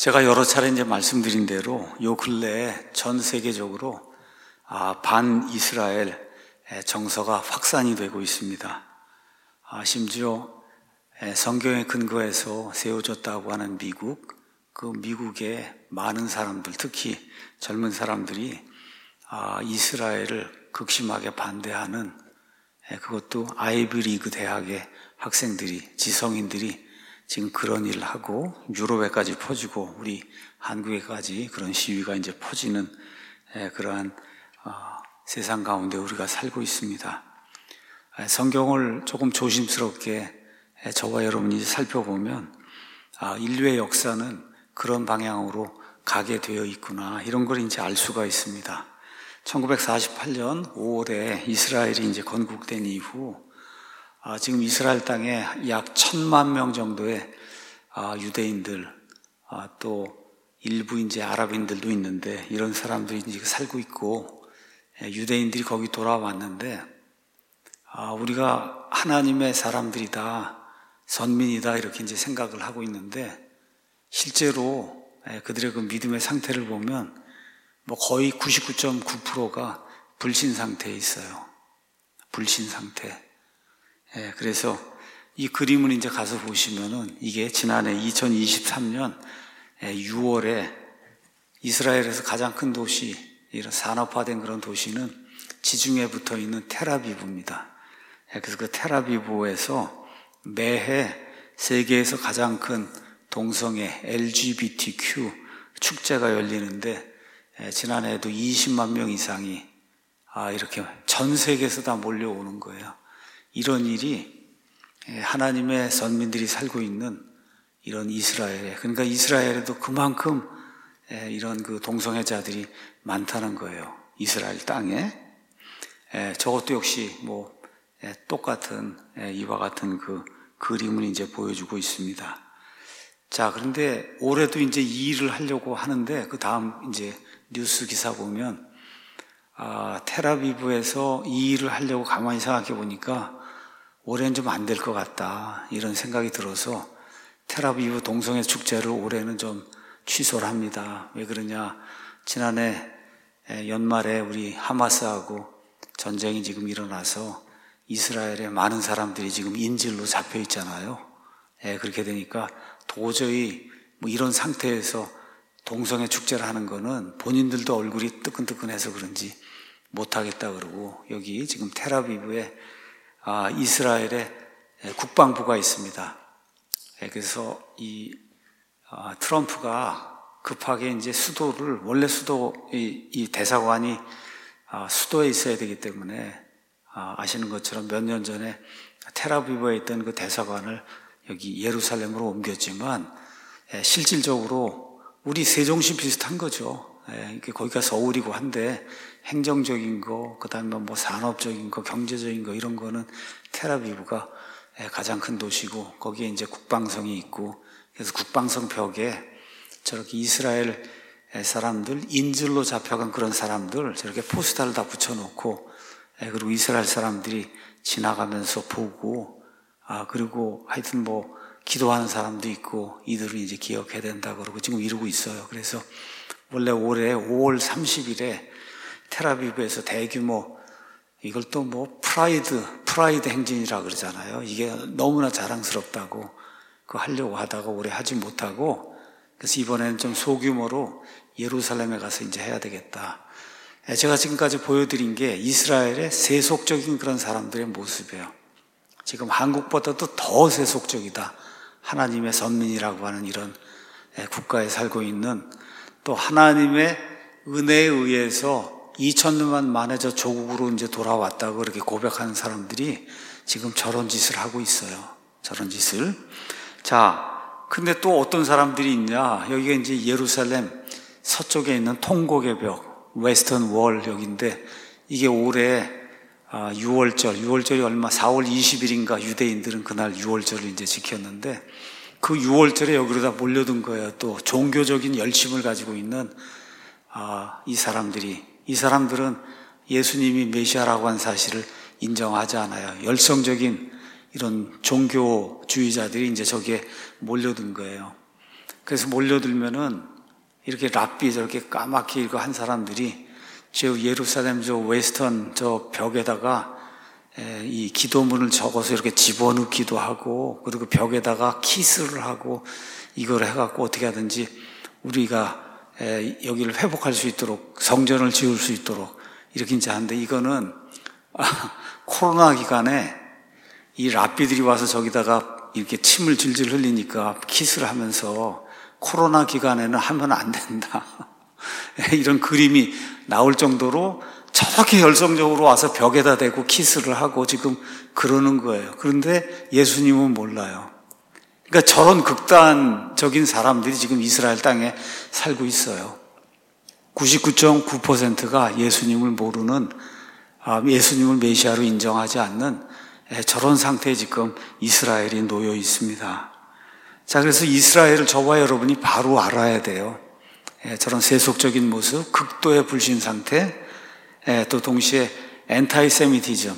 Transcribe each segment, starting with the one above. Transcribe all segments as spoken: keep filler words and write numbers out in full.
제가 여러 차례 이제 말씀드린 대로 요 근래에 전 세계적으로 아, 반 이스라엘 정서가 확산이 되고 있습니다. 아, 심지어 성경에 근거해서 세워졌다고 하는 미국, 그 미국의 많은 사람들, 특히 젊은 사람들이 아, 이스라엘을 극심하게 반대하는, 그것도 아이비리그 대학의 학생들이, 지성인들이 지금 그런 일을 하고 유럽에까지 퍼지고 우리 한국에까지 그런 시위가 이제 퍼지는 그러한 세상 가운데 우리가 살고 있습니다. 성경을 조금 조심스럽게 저와 여러분이 살펴보면 인류의 역사는 그런 방향으로 가게 되어 있구나, 이런 걸 이제 알 수가 있습니다. 천구백사십팔 년 오월에 이스라엘이 이제 건국된 이후 아, 지금 이스라엘 땅에 약 천만 명 정도의 아, 유대인들, 아, 또 일부 이제 아랍인들도 있는데 이런 사람들이 이제 살고 있고, 예, 유대인들이 거기 돌아왔는데 아, 우리가 하나님의 사람들이다, 선민이다, 이렇게 이제 생각을 하고 있는데 실제로 예, 그들의 그 믿음의 상태를 보면 뭐 거의 구십구 점 구 퍼센트가 불신 상태에 있어요. 불신 상태. 예, 그래서 이 그림을 이제 가서 보시면은 이게 지난해 이천이십삼 년 유월에 이스라엘에서 가장 큰 도시, 이런 산업화된 그런 도시는 지중해에 붙어 있는 텔아비브입니다. 예, 그래서 그 텔아비브에서 매해 세계에서 가장 큰 동성애 엘지비티큐 축제가 열리는데 예, 지난해에도 이십만 명 이상이 아, 이렇게 전 세계에서 다 몰려오는 거예요. 이런 일이 하나님의 선민들이 살고 있는 이런 이스라엘에, 그러니까 이스라엘에도 그만큼 이런 그 동성애자들이 많다는 거예요. 이스라엘 땅에. 저것도 역시 뭐 똑같은 이와 같은 그 그림을 이제 보여주고 있습니다. 자, 그런데 올해도 이제 이 일을 하려고 하는데 그 다음 이제 뉴스 기사 보면 아, 텔아비브에서 이 일을 하려고 가만히 생각해 보니까 올해는 좀 안 될 것 같다, 이런 생각이 들어서 텔아비브 동성애 축제를 올해는 좀 취소를 합니다. 왜 그러냐, 지난해 연말에 우리 하마스하고 전쟁이 지금 일어나서 이스라엘에 많은 사람들이 지금 인질로 잡혀 있잖아요. 예, 그렇게 되니까 도저히 뭐 이런 상태에서 동성애 축제를 하는 거는 본인들도 얼굴이 뜨끈뜨끈해서 그런지 못하겠다 그러고, 여기 지금 텔아비브에 아, 이스라엘의 국방부가 있습니다. 그래서 이 아, 트럼프가 급하게 이제 수도를, 원래 수도 이, 이 대사관이 아, 수도에 있어야 되기 때문에 아, 아시는 것처럼 몇 년 전에 텔아비브에 있던 그 대사관을 여기 예루살렘으로 옮겼지만 예, 실질적으로 우리 세종시 비슷한 거죠. 예, 거기가 서울이고 한데 행정적인 거, 그 다음에 뭐 산업적인 거, 경제적인 거, 이런 거는 텔아비브가 가장 큰 도시고 거기에 이제 국방성이 있고, 그래서 국방성 벽에 저렇게 이스라엘 사람들, 인질로 잡혀간 그런 사람들 저렇게 포스터를 다 붙여놓고, 그리고 이스라엘 사람들이 지나가면서 보고, 아, 그리고 하여튼 뭐 기도하는 사람도 있고, 이들은 이제 기억해야 된다 그러고 지금 이러고 있어요. 그래서 원래 올해 오월 삼십일에 텔아비브에서 대규모, 이걸 또 뭐 프라이드, 프라이드 행진이라 그러잖아요. 이게 너무나 자랑스럽다고 그거 하려고 하다가 올해 하지 못하고, 그래서 이번에는 좀 소규모로 예루살렘에 가서 이제 해야 되겠다. 제가 지금까지 보여드린 게 이스라엘의 세속적인 그런 사람들의 모습이에요. 지금 한국보다도 더 세속적이다, 하나님의 선민이라고 하는 이런 국가에 살고 있는, 또 하나님의 은혜에 의해서 이천 년 만에 저 조국으로 이제 돌아왔다고 그렇게 고백하는 사람들이 지금 저런 짓을 하고 있어요. 저런 짓을. 자, 근데 또 어떤 사람들이 있냐. 여기가 이제 예루살렘 서쪽에 있는 통곡의 벽, 웨스턴 월 여기인데, 이게 올해 유월절, 유월절이 얼마, 사월 이십일인가 유대인들은 그날 유월절을 이제 지켰는데, 그 유월절에 여기로 다 몰려든 거예요. 또 종교적인 열심을 가지고 있는 아, 이 사람들이. 이 사람들은 예수님이 메시아라고 한 사실을 인정하지 않아요. 열성적인 이런 종교주의자들이 이제 저기에 몰려든 거예요. 그래서 몰려들면은 이렇게 랍비 저렇게 까맣게 이거 한 사람들이 저 예루살렘 저 웨스턴 저 벽에다가 이 기도문을 적어서 이렇게 집어넣기도 하고, 그리고 벽에다가 키스를 하고, 이걸 해갖고 어떻게 하든지 우리가 여기를 회복할 수 있도록, 성전을 지을 수 있도록 이렇게 이제 하는데, 이거는 코로나 기간에 이 랍비들이 와서 저기다가 이렇게 침을 질질 흘리니까 키스를 하면서 코로나 기간에는 하면 안 된다. 이런 그림이 나올 정도로 저렇게 열성적으로 와서 벽에다 대고 키스를 하고 지금 그러는 거예요. 그런데 예수님은 몰라요. 그러니까 저런 극단적인 사람들이 지금 이스라엘 땅에 살고 있어요. 구십구 점 구 퍼센트가 예수님을 모르는, 예수님을 메시아로 인정하지 않는 저런 상태에 지금 이스라엘이 놓여 있습니다. 자, 그래서 이스라엘을 저와 여러분이 바로 알아야 돼요. 저런 세속적인 모습, 극도의 불신 상태, 또 동시에 엔타이세미티즘,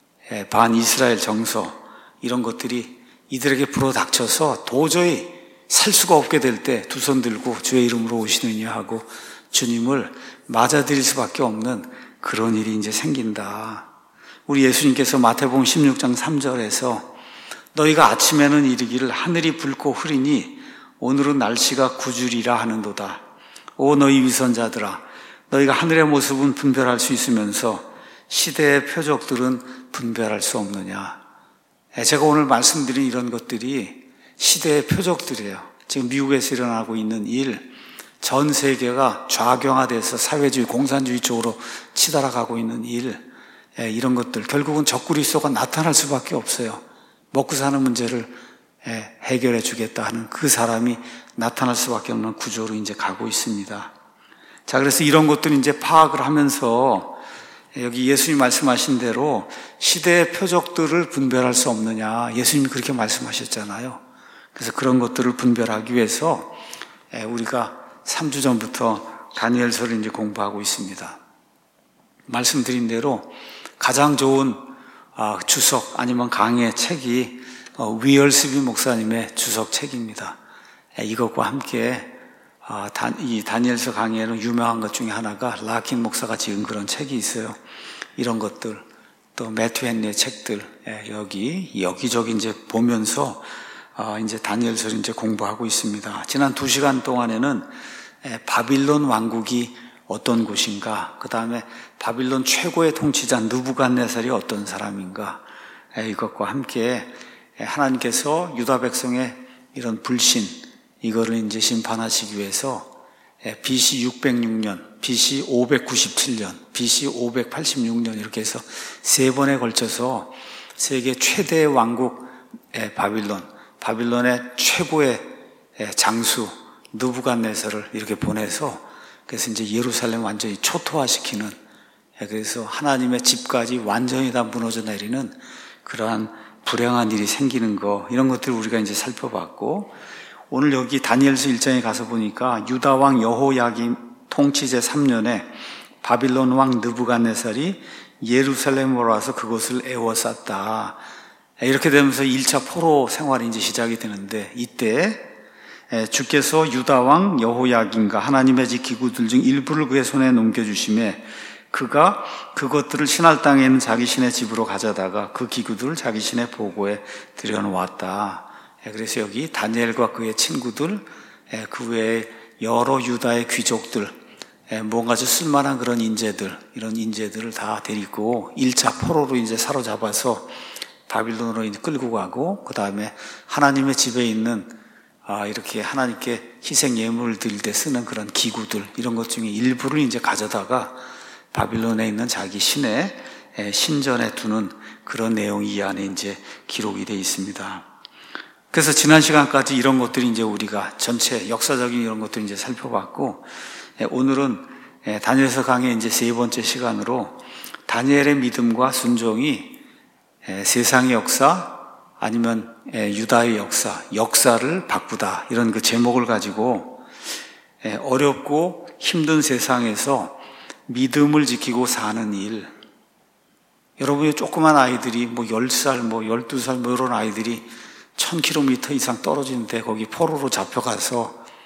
반이스라엘 정서, 이런 것들이 이들에게 불어닥쳐서 도저히 살 수가 없게 될 때 두 손 들고 주의 이름으로 오시느냐 하고 주님을 맞아들일 수밖에 없는 그런 일이 이제 생긴다. 우리 예수님께서 마태복음 십육 장 삼 절에서 너희가 아침에는 이르기를 하늘이 붉고 흐리니 오늘은 날씨가 구주리라 하는도다. 오 너희 위선자들아, 너희가 하늘의 모습은 분별할 수 있으면서 시대의 표적들은 분별할 수 없느냐. 제가 오늘 말씀드린 이런 것들이 시대의 표적들이에요. 지금 미국에서 일어나고 있는 일, 전 세계가 좌경화돼서 사회주의, 공산주의 쪽으로 치달아가고 있는 일, 이런 것들 결국은 적그리스도가 나타날 수밖에 없어요. 먹고 사는 문제를 해결해 주겠다 하는 그 사람이 나타날 수밖에 없는 구조로 이제 가고 있습니다. 자, 그래서 이런 것들을 이제 파악을 하면서 여기 예수님 말씀하신 대로 시대의 표적들을 분별할 수 없느냐. 예수님이 그렇게 말씀하셨잖아요. 그래서 그런 것들을 분별하기 위해서 우리가 삼 주 전부터 다니엘서를 이제 공부하고 있습니다. 말씀드린 대로 가장 좋은 주석 아니면 강의 책이 위얼스비 목사님의 주석 책입니다. 이것과 함께 이 다니엘서 강의에는 유명한 것 중에 하나가 라킨 목사가 지은 그런 책이 있어요. 이런 것들, 또 매튜 헨리의 책들, 여기 여기저기 이제 보면서 이제 다니엘서를 이제 공부하고 있습니다. 지난 두 시간 동안에는 바빌론 왕국이 어떤 곳인가, 그 다음에 바빌론 최고의 통치자 느부갓네살이 어떤 사람인가, 이것과 함께 하나님께서 유다 백성의 이런 불신, 이거를 이제 심판하시기 위해서 비씨 육백육 년, 비씨 오백구십칠 년, 비씨 오백팔십육 년 이렇게 해서 세 번에 걸쳐서 세계 최대의 왕국 바빌론, 바빌론의 최고의 장수 느부갓네살을 이렇게 보내서 그래서 이제 예루살렘 완전히 초토화시키는, 그래서 하나님의 집까지 완전히 다 무너져 내리는 그러한 불행한 일이 생기는 거, 이런 것들을 우리가 이제 살펴봤고, 오늘 여기 다니엘서 일 장에 가서 보니까 유다 왕 여호야김 통치 제삼 년에 바빌론 왕 느부갓네살이 예루살렘으로 와서 그곳을 에워쌌다. 이렇게 되면서 일 차 포로 생활이 이제 시작이 되는데, 이때 주께서 유다 왕 여호야김과 하나님의 집 기구들 중 일부를 그의 손에 넘겨주시매 그가 그것들을 신할 땅에 있는 자기 신의 집으로 가져다가 그 기구들을 자기 신의 보고에 들여놓았다. 그래서 여기 다니엘과 그의 친구들, 그 외에 여러 유다의 귀족들, 뭔가 좀 쓸만한 그런 인재들, 이런 인재들을 다 데리고 일 차 포로로 이제 사로잡아서 바빌론으로 이제 끌고 가고, 그 다음에 하나님의 집에 있는 아, 이렇게 하나님께 희생 예물을 드릴 때 쓰는 그런 기구들, 이런 것 중에 일부를 이제 가져다가 바빌론에 있는 자기 신의 신전에 두는 그런 내용이 이 안에 이제 기록이 되어 있습니다. 그래서 지난 시간까지 이런 것들이 이제 우리가 전체 역사적인 이런 것들을 이제 살펴봤고, 오늘은 다니엘서 강의 이제 세 번째 시간으로 다니엘의 믿음과 순종이 세상의 역사 아니면 유다의 역사, 역사를 바꾸다, 이런 그 제목을 가지고 어렵고 힘든 세상에서 믿음을 지키고 사는 일. 여러분의 조그만 아이들이 뭐 열 살, 뭐 열두 살 뭐 이런 아이들이 천 킬로미터 이상 떨어지는데 거기 포로로 잡혀가서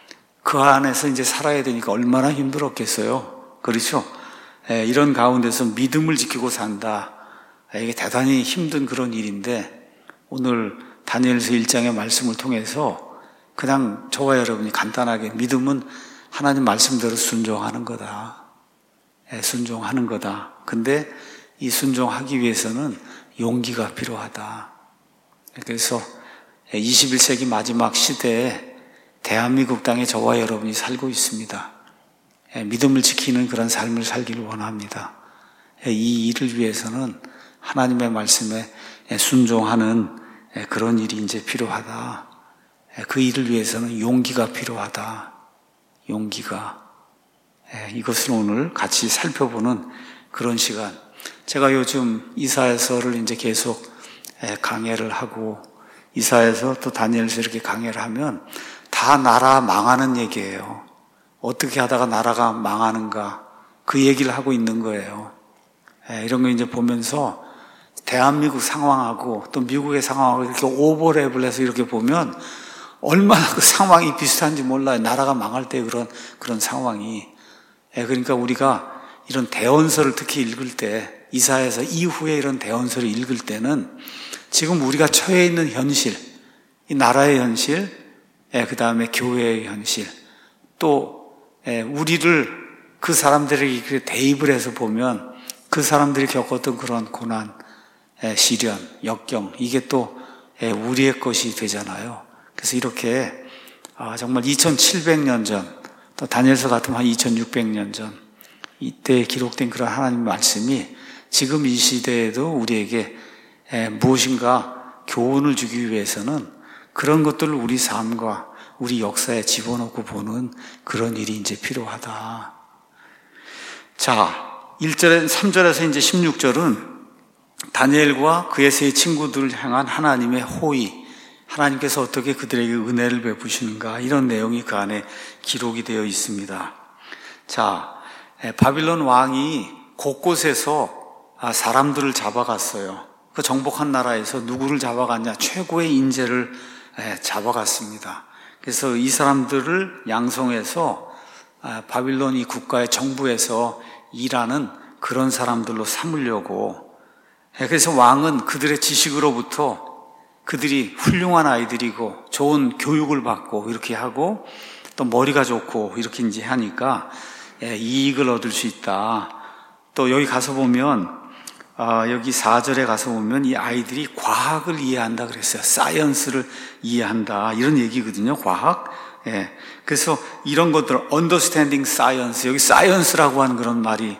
그 안에서 이제 살아야 되니까 얼마나 힘들었겠어요. 그렇죠? 예, 이런 가운데서 믿음을 지키고 산다. 이게 대단히 힘든 그런 일인데 오늘 다니엘서 일 장의 말씀을 통해서 그냥 저와 여러분이 간단하게 믿음은 하나님 말씀대로 순종하는 거다. 예, 순종하는 거다. 근데 이 순종하기 위해서는 용기가 필요하다. 그래서 이십일 세기 마지막 시대에 대한민국 땅에 저와 여러분이 살고 있습니다. 예, 믿음을 지키는 그런 삶을 살기를 원합니다. 예, 이 일을 위해서는 하나님의 말씀에 순종하는 그런 일이 이제 필요하다. 그 일을 위해서는 용기가 필요하다. 용기가. 이것을 오늘 같이 살펴보는 그런 시간. 제가 요즘 이사야서를 이제 계속 강해를 하고 이사야서 또 다니엘서 이렇게 강해를 하면 다 나라 망하는 얘기예요. 어떻게 하다가 나라가 망하는가 그 얘기를 하고 있는 거예요. 이런 거 이제 보면서 대한민국 상황하고 또 미국의 상황하고 이렇게 오버랩을 해서 이렇게 보면 얼마나 그 상황이 비슷한지 몰라요. 나라가 망할 때 그런, 그런 상황이. 그러니까 우리가 이런 대언서를 특히 읽을 때, 이사야서 이후에 이런 대언서를 읽을 때는 지금 우리가 처해 있는 현실, 이 나라의 현실, 그 다음에 교회의 현실, 또 우리를 그 사람들에게 대입을 해서 보면 그 사람들이 겪었던 그런 고난, 시련, 역경, 이게 또 우리의 것이 되잖아요. 그래서 이렇게 정말 이천칠백 년 전, 또 다니엘서 같으면 한 이천육백 년 전, 이때 기록된 그런 하나님 말씀이 지금 이 시대에도 우리에게 무엇인가 교훈을 주기 위해서는 그런 것들을 우리 삶과 우리 역사에 집어넣고 보는 그런 일이 이제 필요하다. 자, 일 절에, 삼 절에서 이제 십육 절은 다니엘과 그의 세 친구들을 향한 하나님의 호의, 하나님께서 어떻게 그들에게 은혜를 베푸시는가, 이런 내용이 그 안에 기록이 되어 있습니다. 자, 바빌론 왕이 곳곳에서 사람들을 잡아갔어요. 그 정복한 나라에서 누구를 잡아갔냐? 최고의 인재를 잡아갔습니다. 그래서 이 사람들을 양성해서 바빌론 이 국가의 정부에서 일하는 그런 사람들로 삼으려고. 그래서 왕은 그들의 지식으로부터 그들이 훌륭한 아이들이고 좋은 교육을 받고 이렇게 하고 또 머리가 좋고 이렇게 이제 하니까 이익을 얻을 수 있다. 또 여기 가서 보면 아, 여기 사 절에 가서 보면 이 아이들이 과학을 이해한다 그랬어요. 사이언스를 이해한다 이런 얘기거든요. 과학. 예. 그래서 이런 것들 understanding science, 여기 science라고 하는 그런 말이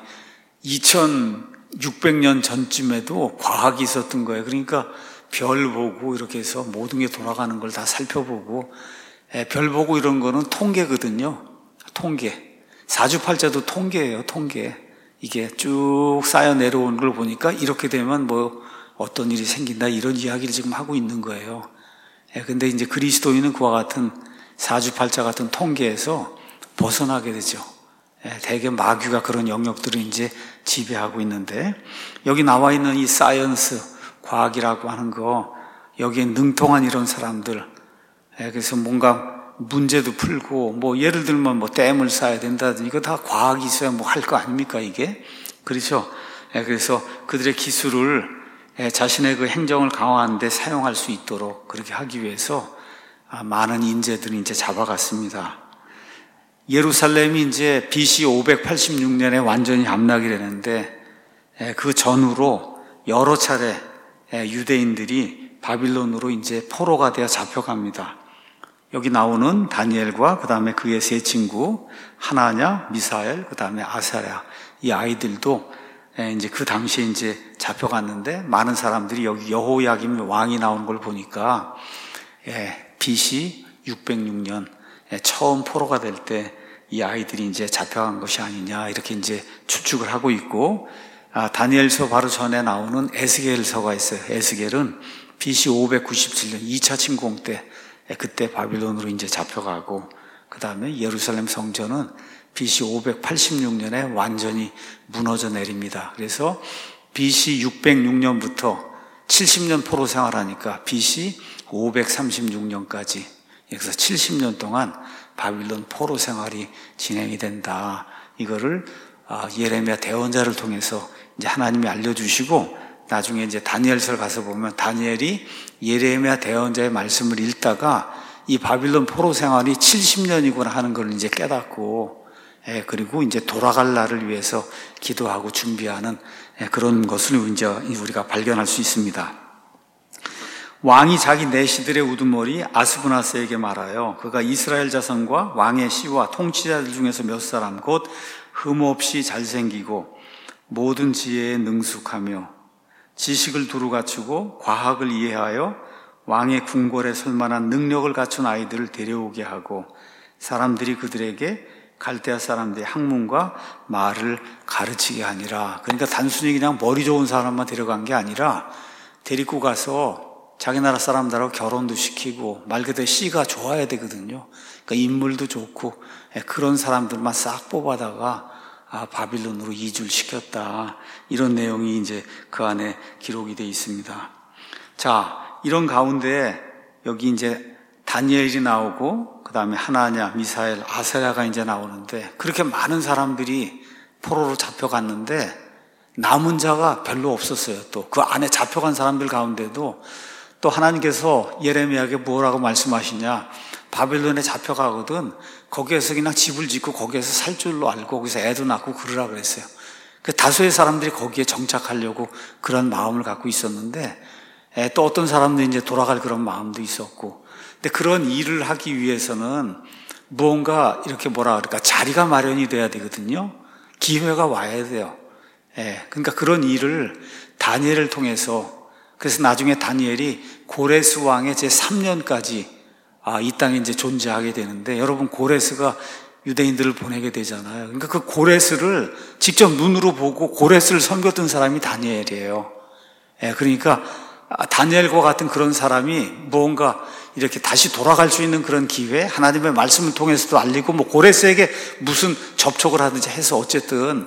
이천육백 년 전쯤에도 과학이 있었던 거예요. 그러니까 별 보고 이렇게 해서 모든 게 돌아가는 걸 다 살펴보고, 예, 별 보고 이런 거는 통계거든요. 통계. 사주팔자도 통계예요. 통계. 이게 쭉 쌓여 내려오는 걸 보니까 이렇게 되면 뭐 어떤 일이 생긴다 이런 이야기를 지금 하고 있는 거예요. 예, 근데 이제 그리스도인은 그와 같은 사주팔자 같은 통계에서 벗어나게 되죠. 예, 대개 마귀가 그런 영역들을 이제 지배하고 있는데, 여기 나와 있는 이 사이언스, 과학이라고 하는 거, 여기에 능통한 이런 사람들, 예, 그래서 뭔가 문제도 풀고, 뭐 예를 들면 뭐 댐을 쌓아야 된다든지, 이거 다 과학이 있어야 뭐 할 거 아닙니까 이게? 그렇죠? 예, 그래서 그들의 기술을 예, 자신의 그 행정을 강화하는 데 사용할 수 있도록 그렇게 하기 위해서 많은 인재들이 이제 잡아갔습니다. 예루살렘이 이제 비씨 오백팔십육 년에 완전히 함락이 되는데, 그 전후로 여러 차례 유대인들이 바빌론으로 이제 포로가 되어 잡혀갑니다. 여기 나오는 다니엘과 그 다음에 그의 세 친구 하나냐, 미사엘, 그 다음에 아사랴, 이 아이들도 이제 그 당시에 이제 잡혀갔는데, 많은 사람들이 여기 여호야김 왕이 나오는 걸 보니까 비씨 육백육 년 처음 포로가 될 때 이 아이들이 이제 잡혀간 것이 아니냐 이렇게 이제 추측을 하고 있고, 아, 다니엘서 바로 전에 나오는 에스겔서가 있어요. 에스겔은 비씨 오백구십칠 년 이 차 침공 때 그때 바빌론으로 이제 잡혀가고, 그 다음에 예루살렘 성전은 비씨 오백팔십육 년에 완전히 무너져 내립니다. 그래서 비씨 육백육 년부터 칠십 년 포로 생활하니까 비씨 오백삼십육 년까지, 그래서 칠십 년 동안 바빌론 포로 생활이 진행이 된다. 이거를 예레미야 대언자를 통해서 이제 하나님이 알려주시고, 나중에 이제 다니엘서를 가서 보면 다니엘이 예레미야 대언자의 말씀을 읽다가 이 바빌론 포로 생활이 칠십 년이구나 하는 걸 이제 깨닫고, 예, 그리고 이제 돌아갈 날을 위해서 기도하고 준비하는 예, 그런 것을 이제 우리가 발견할 수 있습니다. 왕이 자기 내시들의 우두머리 아스브나스에게 말하여 그가 이스라엘 자손과 왕의 시와 통치자들 중에서 몇 사람 곧 흠없이 잘생기고 모든 지혜에 능숙하며 지식을 두루 갖추고 과학을 이해하여 왕의 궁궐에 설만한 능력을 갖춘 아이들을 데려오게 하고 사람들이 그들에게 갈대아 사람들의 학문과 말을 가르치게 하니라. 그러니까 단순히 그냥 머리 좋은 사람만 데려간 게 아니라 데리고 가서 자기 나라 사람들하고 결혼도 시키고 말 그대로 씨가 좋아야 되거든요. 그러니까 인물도 좋고 그런 사람들만 싹 뽑아다가 아, 바빌론으로 이주를 시켰다. 이런 내용이 이제 그 안에 기록이 되어 있습니다. 자, 이런 가운데 여기 이제 다니엘이 나오고 그 다음에 하나냐, 미사엘, 아사랴가 이제 나오는데 그렇게 많은 사람들이 포로로 잡혀갔는데 남은 자가 별로 없었어요. 또 그 안에 잡혀간 사람들 가운데도 또 하나님께서 예레미야에게 뭐라고 말씀하시냐, 바벨론에 잡혀가거든 거기에서 그냥 집을 짓고 거기에서 살 줄로 알고 거기서 애도 낳고 그러라 그랬어요. 그 다수의 사람들이 거기에 정착하려고 그런 마음을 갖고 있었는데 또 어떤 사람들이 이제 돌아갈 그런 마음도 있었고, 근데 그런 일을 하기 위해서는 무언가 이렇게 뭐라 그럴까 자리가 마련이 돼야 되거든요. 기회가 와야 돼요. 예, 그러니까 그런 일을 다니엘을 통해서, 그래서 나중에 다니엘이 고레스 왕의 제삼 년까지 아, 이 땅에 이제 존재하게 되는데, 여러분 고레스가 유대인들을 보내게 되잖아요. 그러니까 그 고레스를 직접 눈으로 보고 고레스를 섬겼던 사람이 다니엘이에요. 예, 그러니까 다니엘과 같은 그런 사람이 무언가 이렇게 다시 돌아갈 수 있는 그런 기회, 하나님의 말씀을 통해서도 알리고 뭐 고레스에게 무슨 접촉을 하든지 해서 어쨌든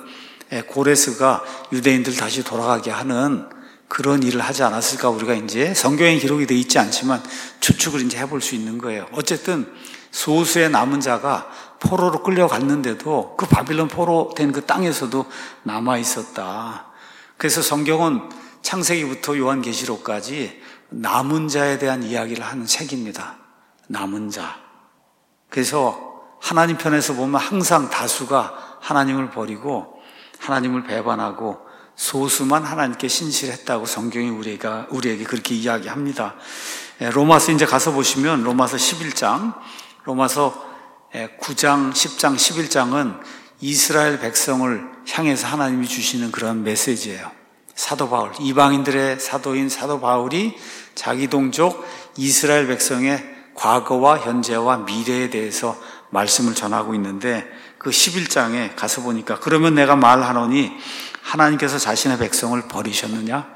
고레스가 유대인들 다시 돌아가게 하는 그런 일을 하지 않았을까, 우리가 이제 성경에 기록이 되어 있지 않지만 추측을 이제 해볼 수 있는 거예요. 어쨌든 소수의 남은 자가 포로로 끌려갔는데도 그 바빌론 포로 된 그 땅에서도 남아 있었다. 그래서 성경은 창세기부터 요한계시록까지 남은 자에 대한 이야기를 하는 책입니다. 남은 자. 그래서 하나님 편에서 보면 항상 다수가 하나님을 버리고 하나님을 배반하고 소수만 하나님께 신실했다고 성경이 우리가, 우리에게 그렇게 이야기합니다. 로마서 이제 가서 보시면 로마서 십일 장, 로마서 구 장, 십 장, 십일 장은 이스라엘 백성을 향해서 하나님이 주시는 그런 메시지예요. 사도 바울, 이방인들의 사도인 사도 바울이 자기 동족 이스라엘 백성의 과거와 현재와 미래에 대해서 말씀을 전하고 있는데, 그 십일 장에 가서 보니까 그러면 내가 말하노니 하나님께서 자신의 백성을 버리셨느냐?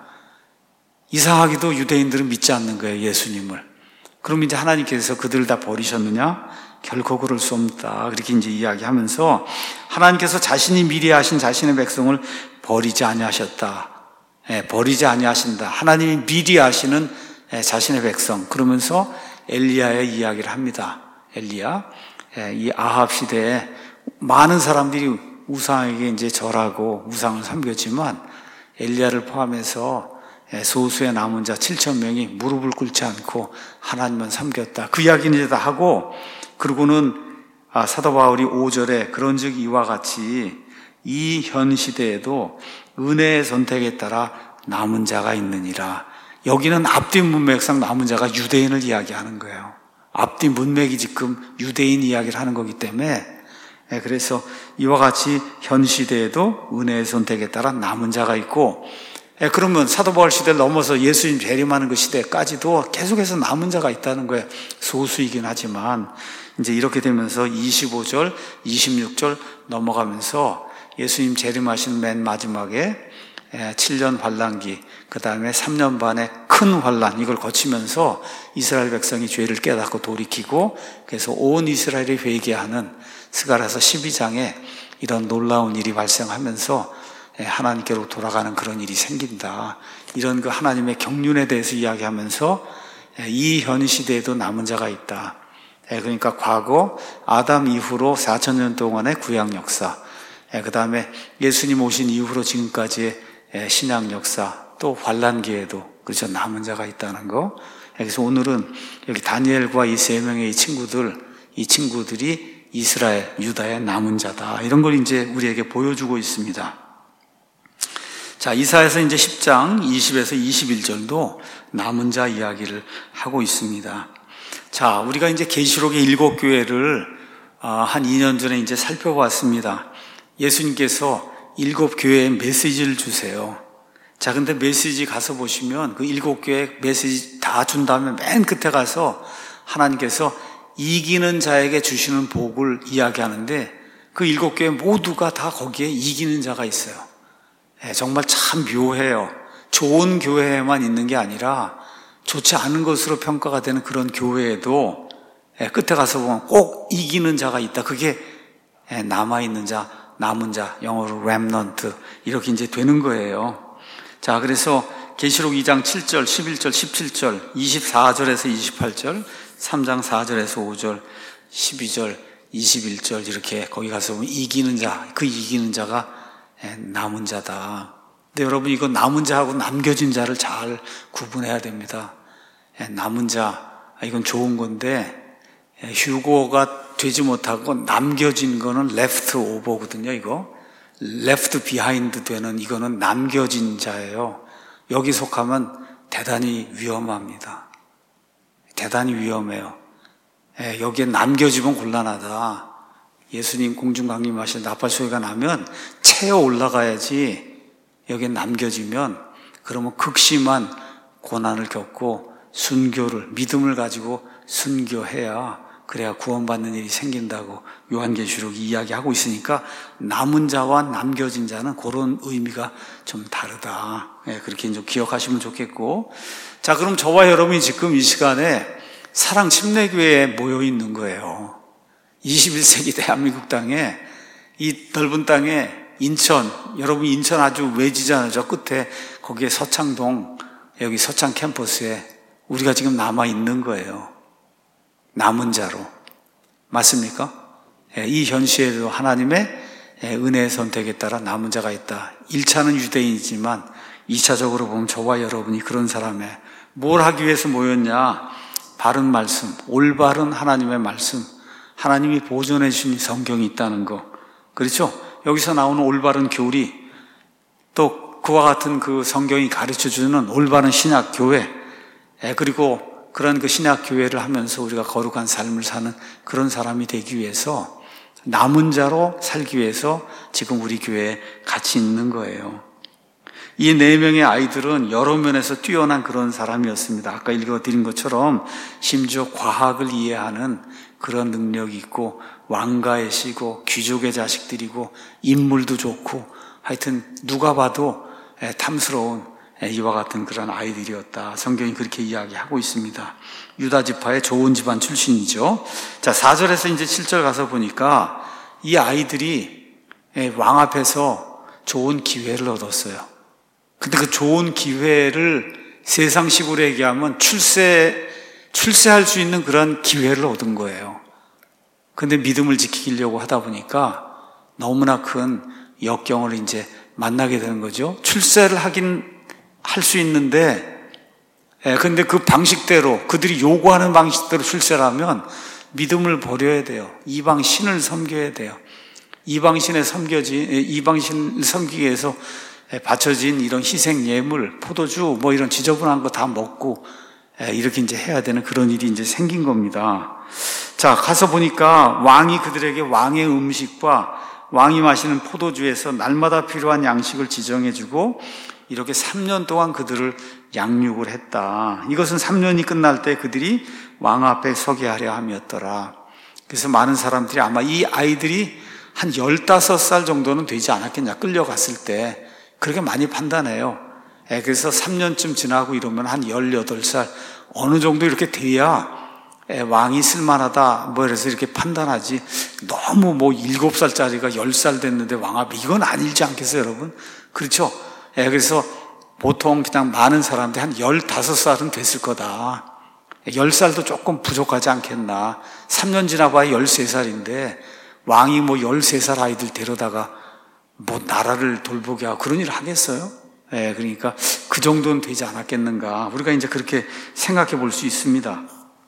이상하게도 유대인들은 믿지 않는 거예요, 예수님을. 그럼 이제 하나님께서 그들을 다 버리셨느냐? 결코 그럴 수 없다. 그렇게 이제 이야기하면서 하나님께서 자신이 미리 하신 자신의 백성을 버리지 아니하셨다. 예, 버리지 아니하신다. 하나님이 미리 하시는 예, 자신의 백성. 그러면서 엘리야의 이야기를 합니다. 엘리야, 예, 이 아합 시대에 많은 사람들이 우상에게 이제 절하고 우상을 섬겼지만 엘리야를 포함해서 소수의 남은 자 칠천 명이 무릎을 꿇지 않고 하나님만 섬겼다. 그 이야기는 이제 다 하고, 그리고는 아, 사도 바울이 오 절에 그런즉 이와 같이 이 현 시대에도 은혜의 선택에 따라 남은 자가 있느니라. 여기는 앞뒤 문맥상 남은 자가 유대인을 이야기하는 거예요. 앞뒤 문맥이 지금 유대인 이야기를 하는 거기 때문에, 그래서 이와 같이 현 시대에도 은혜의 선택에 따라 남은 자가 있고, 그러면 사도 바울 시대를 넘어서 예수님 재림하는 그 시대까지도 계속해서 남은 자가 있다는 거예요. 소수이긴 하지만 이제 이렇게 되면서 이십오 절, 이십육 절 넘어가면서 예수님 재림하신 맨 마지막에 칠 년 환란기, 그 다음에 삼 년 반의 큰 환란, 이걸 거치면서 이스라엘 백성이 죄를 깨닫고 돌이키고, 그래서 온 이스라엘이 회개하는 스가랴서 십이 장에 이런 놀라운 일이 발생하면서 하나님께로 돌아가는 그런 일이 생긴다. 이런 그 하나님의 경륜에 대해서 이야기하면서 이 현 시대에도 남은 자가 있다. 그러니까 과거 아담 이후로 사천 년 동안의 구약 역사, 그 다음에 예수님 오신 이후로 지금까지의 신약 역사, 또 환란기에도 그렇죠, 남은 자가 있다는 거. 그래서 오늘은 여기 다니엘과 이 세 명의 이 친구들, 이 친구들이 이스라엘, 유다의 남은 자다, 이런 걸 이제 우리에게 보여주고 있습니다. 자, 이사야서 이제 십 장 이십에서 이십일 절도 남은 자 이야기를 하고 있습니다. 자, 우리가 이제 계시록의 일곱 교회를 한 이 년 전에 이제 살펴봤습니다. 예수님께서 일곱 교회에 메시지를 주세요. 자, 근데 메시지 가서 보시면 그 일곱 교회 메시지 다 준 다음에 맨 끝에 가서 하나님께서 이기는 자에게 주시는 복을 이야기하는데 그 일곱 교회 모두가 다 거기에 이기는 자가 있어요. 네, 정말 참 묘해요. 좋은 교회에만 있는 게 아니라 좋지 않은 것으로 평가가 되는 그런 교회에도 끝에 가서 보면 꼭 이기는 자가 있다. 그게 남아있는 자, 남은 자, 영어로 remnant, 이렇게 이제 되는 거예요. 자, 그래서 계시록 이 장 칠 절, 십일 절, 십칠 절, 이십사 절에서 이십팔 절, 삼 장 사 절에서 오 절, 십이 절, 이십일 절, 이렇게 거기 가서 보면 이기는 자, 그 이기는 자가 남은 자다. 근데 여러분, 이거 남은 자하고 남겨진 자를 잘 구분해야 됩니다. 남은 자, 이건 좋은 건데 휴고가 되지 못하고 남겨진 거는 left over거든요. 이거 left behind 되는 이거는 남겨진 자예요. 여기 속하면 대단히 위험합니다. 대단히 위험해요. 여기에 남겨지면 곤란하다. 예수님 공중 강림하실 나팔 소리가 나면 채어 올라가야지. 여기에 남겨지면 그러면 극심한 고난을 겪고 순교를, 믿음을 가지고 순교해야 그래야 구원받는 일이 생긴다고 요한계시록이 이야기하고 있으니까 남은 자와 남겨진 자는 그런 의미가 좀 다르다. 예, 그렇게 좀 기억하시면 좋겠고. 자, 그럼 저와 여러분이 지금 이 시간에 사랑 침례교회에 모여 있는 거예요. 이십일 세기 대한민국 땅에, 이 넓은 땅에 인천, 여러분 인천 아주 외지잖아요. 저 끝에 거기에 서창동, 여기 서창 캠퍼스에 우리가 지금 남아 있는 거예요. 남은 자로. 맞습니까? 이 현시에도 하나님의 은혜의 선택에 따라 남은 자가 있다. 일 차는 유대인이지만 이 차적으로 보면 저와 여러분이 그런 사람에 뭘 하기 위해서 모였냐? 바른 말씀, 올바른 하나님의 말씀, 하나님이 보존해 주신 성경이 있다는 거. 그렇죠? 여기서 나오는 올바른 교리, 또 그와 같은 그 성경이 가르쳐주는 올바른 신약 교회, 그리고 그런 그 신약 교회를 하면서 우리가 거룩한 삶을 사는 그런 사람이 되기 위해서 남은 자로 살기 위해서 지금 우리 교회에 같이 있는 거예요. 이 네 명의 아이들은 여러 면에서 뛰어난 그런 사람이었습니다. 아까 읽어드린 것처럼 심지어 과학을 이해하는 그런 능력이 있고 왕가의 씨고 귀족의 자식들이고 인물도 좋고 하여튼 누가 봐도 탐스러운 이와 같은 그런 아이들이었다. 성경이 그렇게 이야기하고 있습니다. 유다 지파의 좋은 집안 출신이죠. 자, 사 절에서 이제 칠 절 가서 보니까 이 아이들이 왕 앞에서 좋은 기회를 얻었어요. 근데 그 좋은 기회를 세상식으로 얘기하면 출세, 출세할 수 있는 그런 기회를 얻은 거예요. 근데 믿음을 지키려고 하다 보니까 너무나 큰 역경을 이제 만나게 되는 거죠. 출세를 하긴 할 수 있는데, 예, 근데 그 방식대로, 그들이 요구하는 방식대로 출세를 하면 믿음을 버려야 돼요. 이방 신을 섬겨야 돼요. 이방 신에 섬겨진, 이방 신을 섬기기 위해서 바쳐진 이런 희생 예물, 포도주, 뭐 이런 지저분한 거 다 먹고, 예, 이렇게 이제 해야 되는 그런 일이 이제 생긴 겁니다. 자, 가서 보니까 왕이 그들에게 왕의 음식과 왕이 마시는 포도주에서 날마다 필요한 양식을 지정해주고 이렇게 삼 년 동안 그들을 양육을 했다. 이것은 삼 년이 끝날 때 그들이 왕 앞에 서게 하려 함이었더라. 그래서 많은 사람들이 아마 이 아이들이 한 열다섯 살 정도는 되지 않았겠냐, 끌려갔을 때. 그렇게 많이 판단해요. 그래서 삼 년쯤 지나고 이러면 한 열여덟 살 어느 정도 이렇게 돼야 왕이 쓸만하다 뭐 이래서 이렇게 판단하지, 너무 뭐 일곱 살짜리가 열 살 됐는데 왕 앞에, 이건 아니지 않겠어요 여러분? 그렇죠? 예, 그래서 보통 그냥 많은 사람들이 한 열다섯 살은 됐을 거다. 열 살도 조금 부족하지 않겠나. 삼 년 지나봐야 열세 살인데 왕이 뭐 열세 살 아이들 데려다가 뭐 나라를 돌보게 하고 그런 일을 하겠어요? 예, 그러니까 그 정도는 되지 않았겠는가. 우리가 이제 그렇게 생각해 볼 수 있습니다.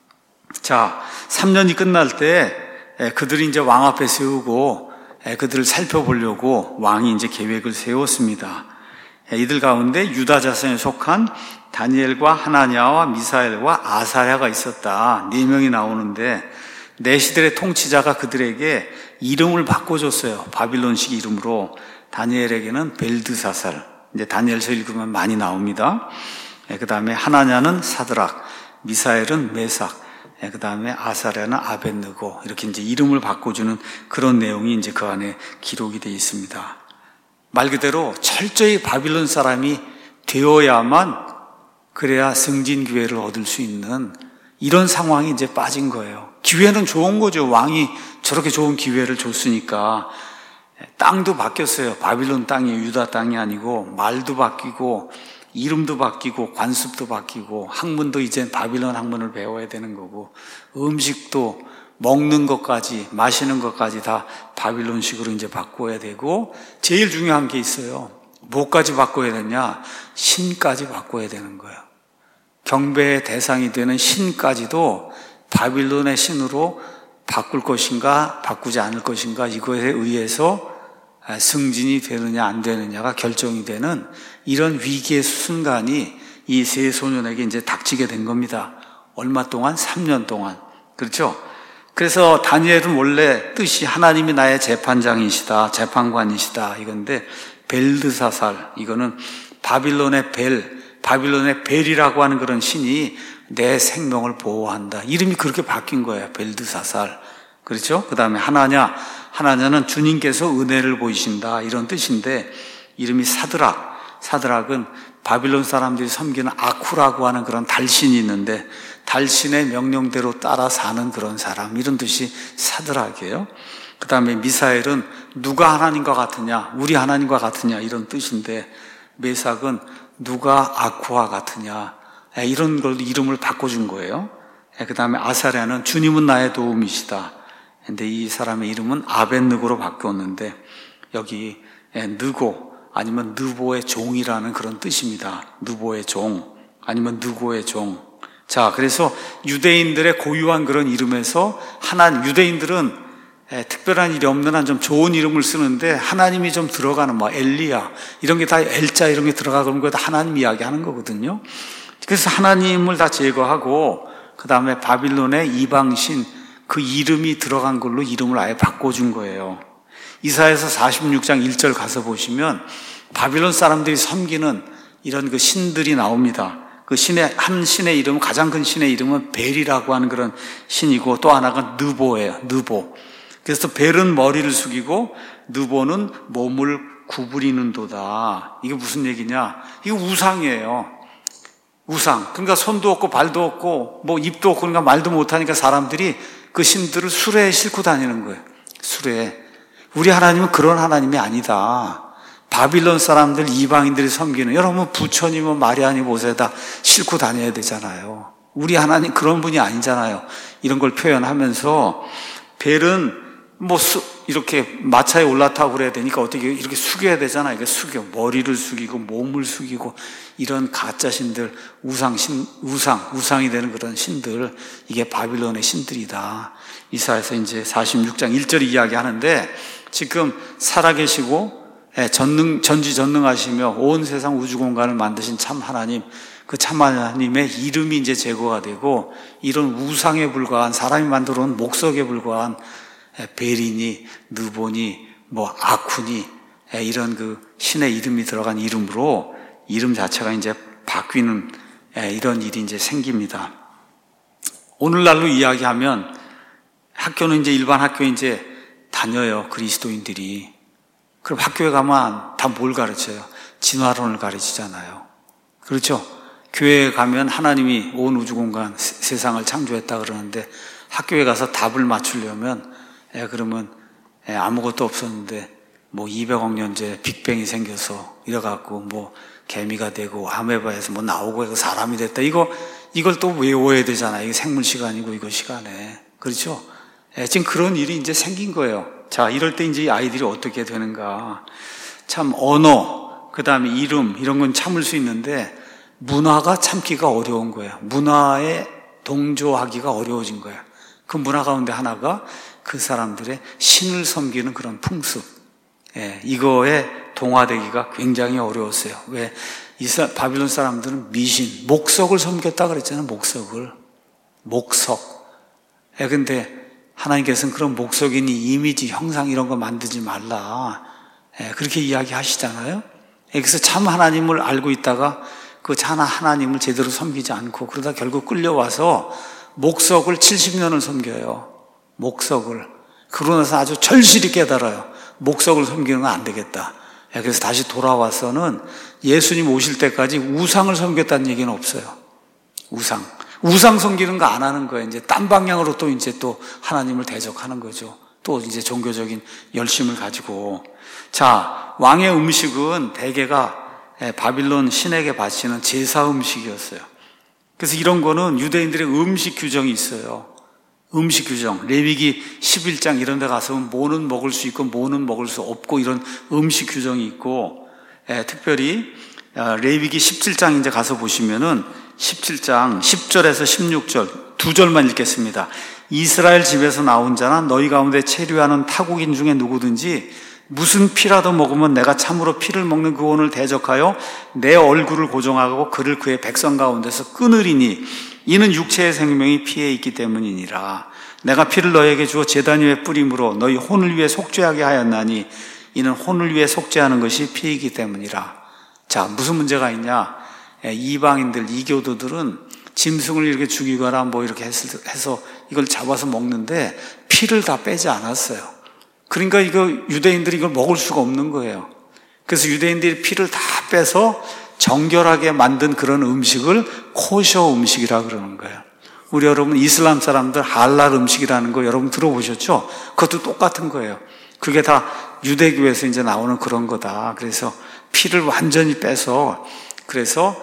자, 삼 년이 끝날 때 그들이 이제 왕 앞에 세우고 그들을 살펴보려고 왕이 이제 계획을 세웠습니다. 이들 가운데 유다 자손에 속한 다니엘과 하나냐와 미사엘과 아사랴가 있었다. 네 명이 나오는데 내시들의 통치자가 그들에게 이름을 바꿔줬어요. 바빌론식 이름으로. 다니엘에게는 벨드사살. 이제 다니엘서 읽으면 많이 나옵니다. 그 다음에 하나냐는 사드락, 미사엘은 메삭, 그 다음에 아사랴는 아벳느고. 이렇게 이제 이름을 바꿔주는 그런 내용이 이제 그 안에 기록이 되어 있습니다. 말 그대로 철저히 바빌론 사람이 되어야만 그래야 승진 기회를 얻을 수 있는 이런 상황이 이제 빠진 거예요. 기회는 좋은 거죠. 왕이 저렇게 좋은 기회를 줬으니까. 땅도 바뀌었어요. 바빌론 땅이 유다 땅이 아니고 말도 바뀌고 이름도 바뀌고 관습도 바뀌고 학문도 이제 바빌론 학문을 배워야 되는 거고 음식도 먹는 것까지 마시는 것까지 다 바빌론식으로 이제 바꿔야 되고 제일 중요한 게 있어요. 뭐까지 바꿔야 되냐? 신까지 바꿔야 되는 거예요. 경배의 대상이 되는 신까지도 바빌론의 신으로 바꿀 것인가 바꾸지 않을 것인가 이거에 의해서 승진이 되느냐 안 되느냐가 결정이 되는 이런 위기의 순간이 이 세 소년에게 이제 닥치게 된 겁니다. 얼마 동안? 삼 년 동안. 그렇죠? 그래서 다니엘은 원래 뜻이 하나님이 나의 재판장이시다, 재판관이시다 이건데 벨드사살, 이거는 바빌론의 벨, 바빌론의 벨이라고 하는 그런 신이 내 생명을 보호한다. 이름이 그렇게 바뀐 거예요. 벨드사살. 그렇죠? 그 다음에 하나냐, 하나냐는 주님께서 은혜를 보이신다 이런 뜻인데 이름이 사드락, 사드락은 바빌론 사람들이 섬기는 아쿠라고 하는 그런 달신이 있는데 달신의 명령대로 따라 사는 그런 사람, 이런 뜻이 사드락이에요. 그 다음에 미사엘은 누가 하나님과 같으냐, 우리 하나님과 같으냐 이런 뜻인데 메삭은 누가 아쿠와 같으냐 이런 걸 이름을 바꿔준 거예요. 그 다음에 아사랴는 주님은 나의 도움이시다. 근데 이 사람의 이름은 아벳느고로 바뀌었는데 여기 느고 아니면 느보의 종이라는 그런 뜻입니다. 느보의 종 아니면 느고의 종. 자, 그래서 유대인들의 고유한 그런 이름에서 하나님, 유대인들은 특별한 일이 없는 한 좀 좋은 이름을 쓰는데 하나님이 좀 들어가는 뭐 엘리야 이런 게 다 엘자 이런 게 들어가 그런 거 다 하나님 이야기하는 거거든요. 그래서 하나님을 다 제거하고 그 다음에 바빌론의 이방신 그 이름이 들어간 걸로 이름을 아예 바꿔준 거예요. 이사야서 사십육 장 일 절 가서 보시면 바빌론 사람들이 섬기는 이런 그 신들이 나옵니다. 그 신의, 한 신의 이름, 가장 큰 신의 이름은 벨이라고 하는 그런 신이고 또 하나가 느보예요. 느보. 그래서 벨은 머리를 숙이고 느보는 몸을 구부리는 도다. 이게 무슨 얘기냐? 이거 우상이에요. 우상. 그러니까 손도 없고 발도 없고 뭐 입도 없고 그러니까 말도 못하니까 사람들이 그 신들을 수레에 싣고 다니는 거예요. 수레에. 우리 하나님은 그런 하나님이 아니다. 바빌론 사람들, 이방인들이 섬기는 여러분 부처님은 마리아니 모세다 싣고 다녀야 되잖아요. 우리 하나님 그런 분이 아니잖아요. 이런 걸 표현하면서 벨은 뭐 수, 이렇게 마차에 올라타고 그래야 되니까 어떻게 이렇게 숙여야 되잖아요. 이게 숙여 머리를 숙이고 몸을 숙이고 이런 가짜 신들, 우상 신, 우상, 우상이 되는 그런 신들, 이게 바빌론의 신들이다. 이사야서 이제 사십육 장 일 절이 이야기하는데 지금 살아계시고 전능, 전지전능하시며 온 세상 우주 공간을 만드신 참 하나님, 그 참 하나님의 이름이 이제 제거가 되고 이런 우상에 불과한 사람이 만들어 온 목석에 불과한 벨이니 느보니 뭐 아쿠니 이런 그 신의 이름이 들어간 이름으로 이름 자체가 이제 바뀌는 이런 일이 이제 생깁니다. 오늘날로 이야기하면 학교는 이제 일반 학교에 이제 다녀요. 그리스도인들이. 그럼 학교에 가면 다 뭘 가르쳐요? 진화론을 가르치잖아요. 그렇죠? 교회에 가면 하나님이 온 우주 공간 세상을 창조했다 그러는데 학교에 가서 답을 맞추려면 예, 그러면 예, 아무것도 없었는데 뭐 이백억 년째 빅뱅이 생겨서 이래갖고 뭐 개미가 되고 아메바에서 뭐 나오고 해서 사람이 됐다. 이거 이걸 또 외워야 되잖아요. 이게 생물 시간이고 이거 시간에. 그렇죠? 예, 지금 그런 일이 이제 생긴 거예요. 자, 이럴 때 이제 아이들이 어떻게 되는가. 참 언어, 그 다음에 이름, 이런 건 참을 수 있는데 문화가 참기가 어려운 거예요. 문화에 동조하기가 어려워진 거예요. 그 문화 가운데 하나가 그 사람들의 신을 섬기는 그런 풍습. 예, 이거에 동화되기가 굉장히 어려웠어요. 왜? 이스라, 바빌론 사람들은 미신, 목석을 섬겼다 그랬잖아요. 목석을. 목석. 예, 근데 하나님께서는 그런 목석이니 이미지, 형상 이런 거 만들지 말라. 예, 그렇게 이야기하시잖아요. 예, 그래서 참 하나님을 알고 있다가 그 참 하나님을 제대로 섬기지 않고 그러다 결국 끌려와서 목석을 칠십 년을 섬겨요. 목석을. 그러고 나서 아주 절실히 깨달아요. 목석을 섬기는 건 안 되겠다. 예, 그래서 다시 돌아와서는 예수님 오실 때까지 우상을 섬겼다는 얘기는 없어요. 우상. 우상 섬기는 거 안 하는 거예요. 이제 딴 방향으로 또 이제 또 하나님을 대적하는 거죠. 또 이제 종교적인 열심을 가지고. 자, 왕의 음식은 대개가 바빌론 신에게 바치는 제사 음식이었어요. 그래서 이런 거는 유대인들의 음식 규정이 있어요. 음식 규정. 레위기 십일 장 이런 데 가서 뭐는 먹을 수 있고 뭐는 먹을 수 없고 이런 음식 규정이 있고, 예, 특별히 레위기 십칠 장 이제 가서 보시면은 십칠 장 십 절에서 십육 절 두 절만 읽겠습니다. 이스라엘 집에서 나온 자나 너희 가운데 체류하는 타국인 중에 누구든지 무슨 피라도 먹으면 내가 참으로 피를 먹는 그 혼을 대적하여 내 얼굴을 고정하고 그를 그의 백성 가운데서 끊으리니 이는 육체의 생명이 피에 있기 때문이니라. 내가 피를 너에게 주어 제단 위에 뿌림으로 너희 혼을 위해 속죄하게 하였나니 이는 혼을 위해 속죄하는 것이 피이기 때문이라. 자, 무슨 문제가 있냐? 이방인들, 이교도들은 짐승을 이렇게 죽이거나 뭐 이렇게 해서 이걸 잡아서 먹는데 피를 다 빼지 않았어요. 그러니까 이거 유대인들이 이걸 먹을 수가 없는 거예요. 그래서 유대인들이 피를 다 빼서 정결하게 만든 그런 음식을 코셔 음식이라 그러는 거예요. 우리 여러분 이슬람 사람들 할랄 음식이라는 거 여러분 들어보셨죠? 그것도 똑같은 거예요. 그게 다 유대교에서 이제 나오는 그런 거다. 그래서 피를 완전히 빼서 그래서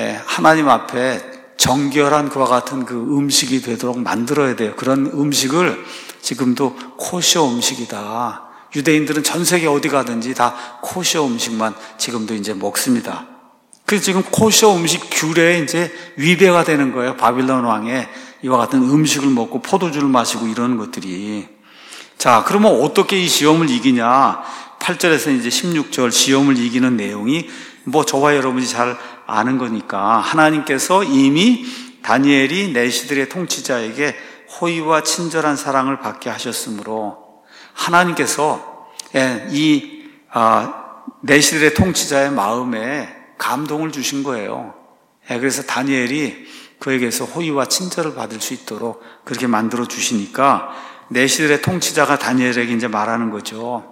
하나님 앞에 정결한 그와 같은 그 음식이 되도록 만들어야 돼요. 그런 음식을 지금도 코셔 음식이다. 유대인들은 전 세계 어디 가든지 다 코셔 음식만 지금도 이제 먹습니다. 그래서 지금 코셔 음식 규례에 이제 위배가 되는 거예요. 바빌론 왕의 이와 같은 음식을 먹고 포도주를 마시고 이런 것들이. 자, 그러면 어떻게 이 시험을 이기냐? 팔 절에서 이제 십육 절 시험을 이기는 내용이 뭐 저와 여러분이 잘 아는 거니까 하나님께서 이미 다니엘이 내시들의 통치자에게 호의와 친절한 사랑을 받게 하셨으므로 하나님께서 이 내시들의 통치자의 마음에 감동을 주신 거예요. 그래서 다니엘이 그에게서 호의와 친절을 받을 수 있도록 그렇게 만들어 주시니까 내시들의 통치자가 다니엘에게 이제 말하는 거죠.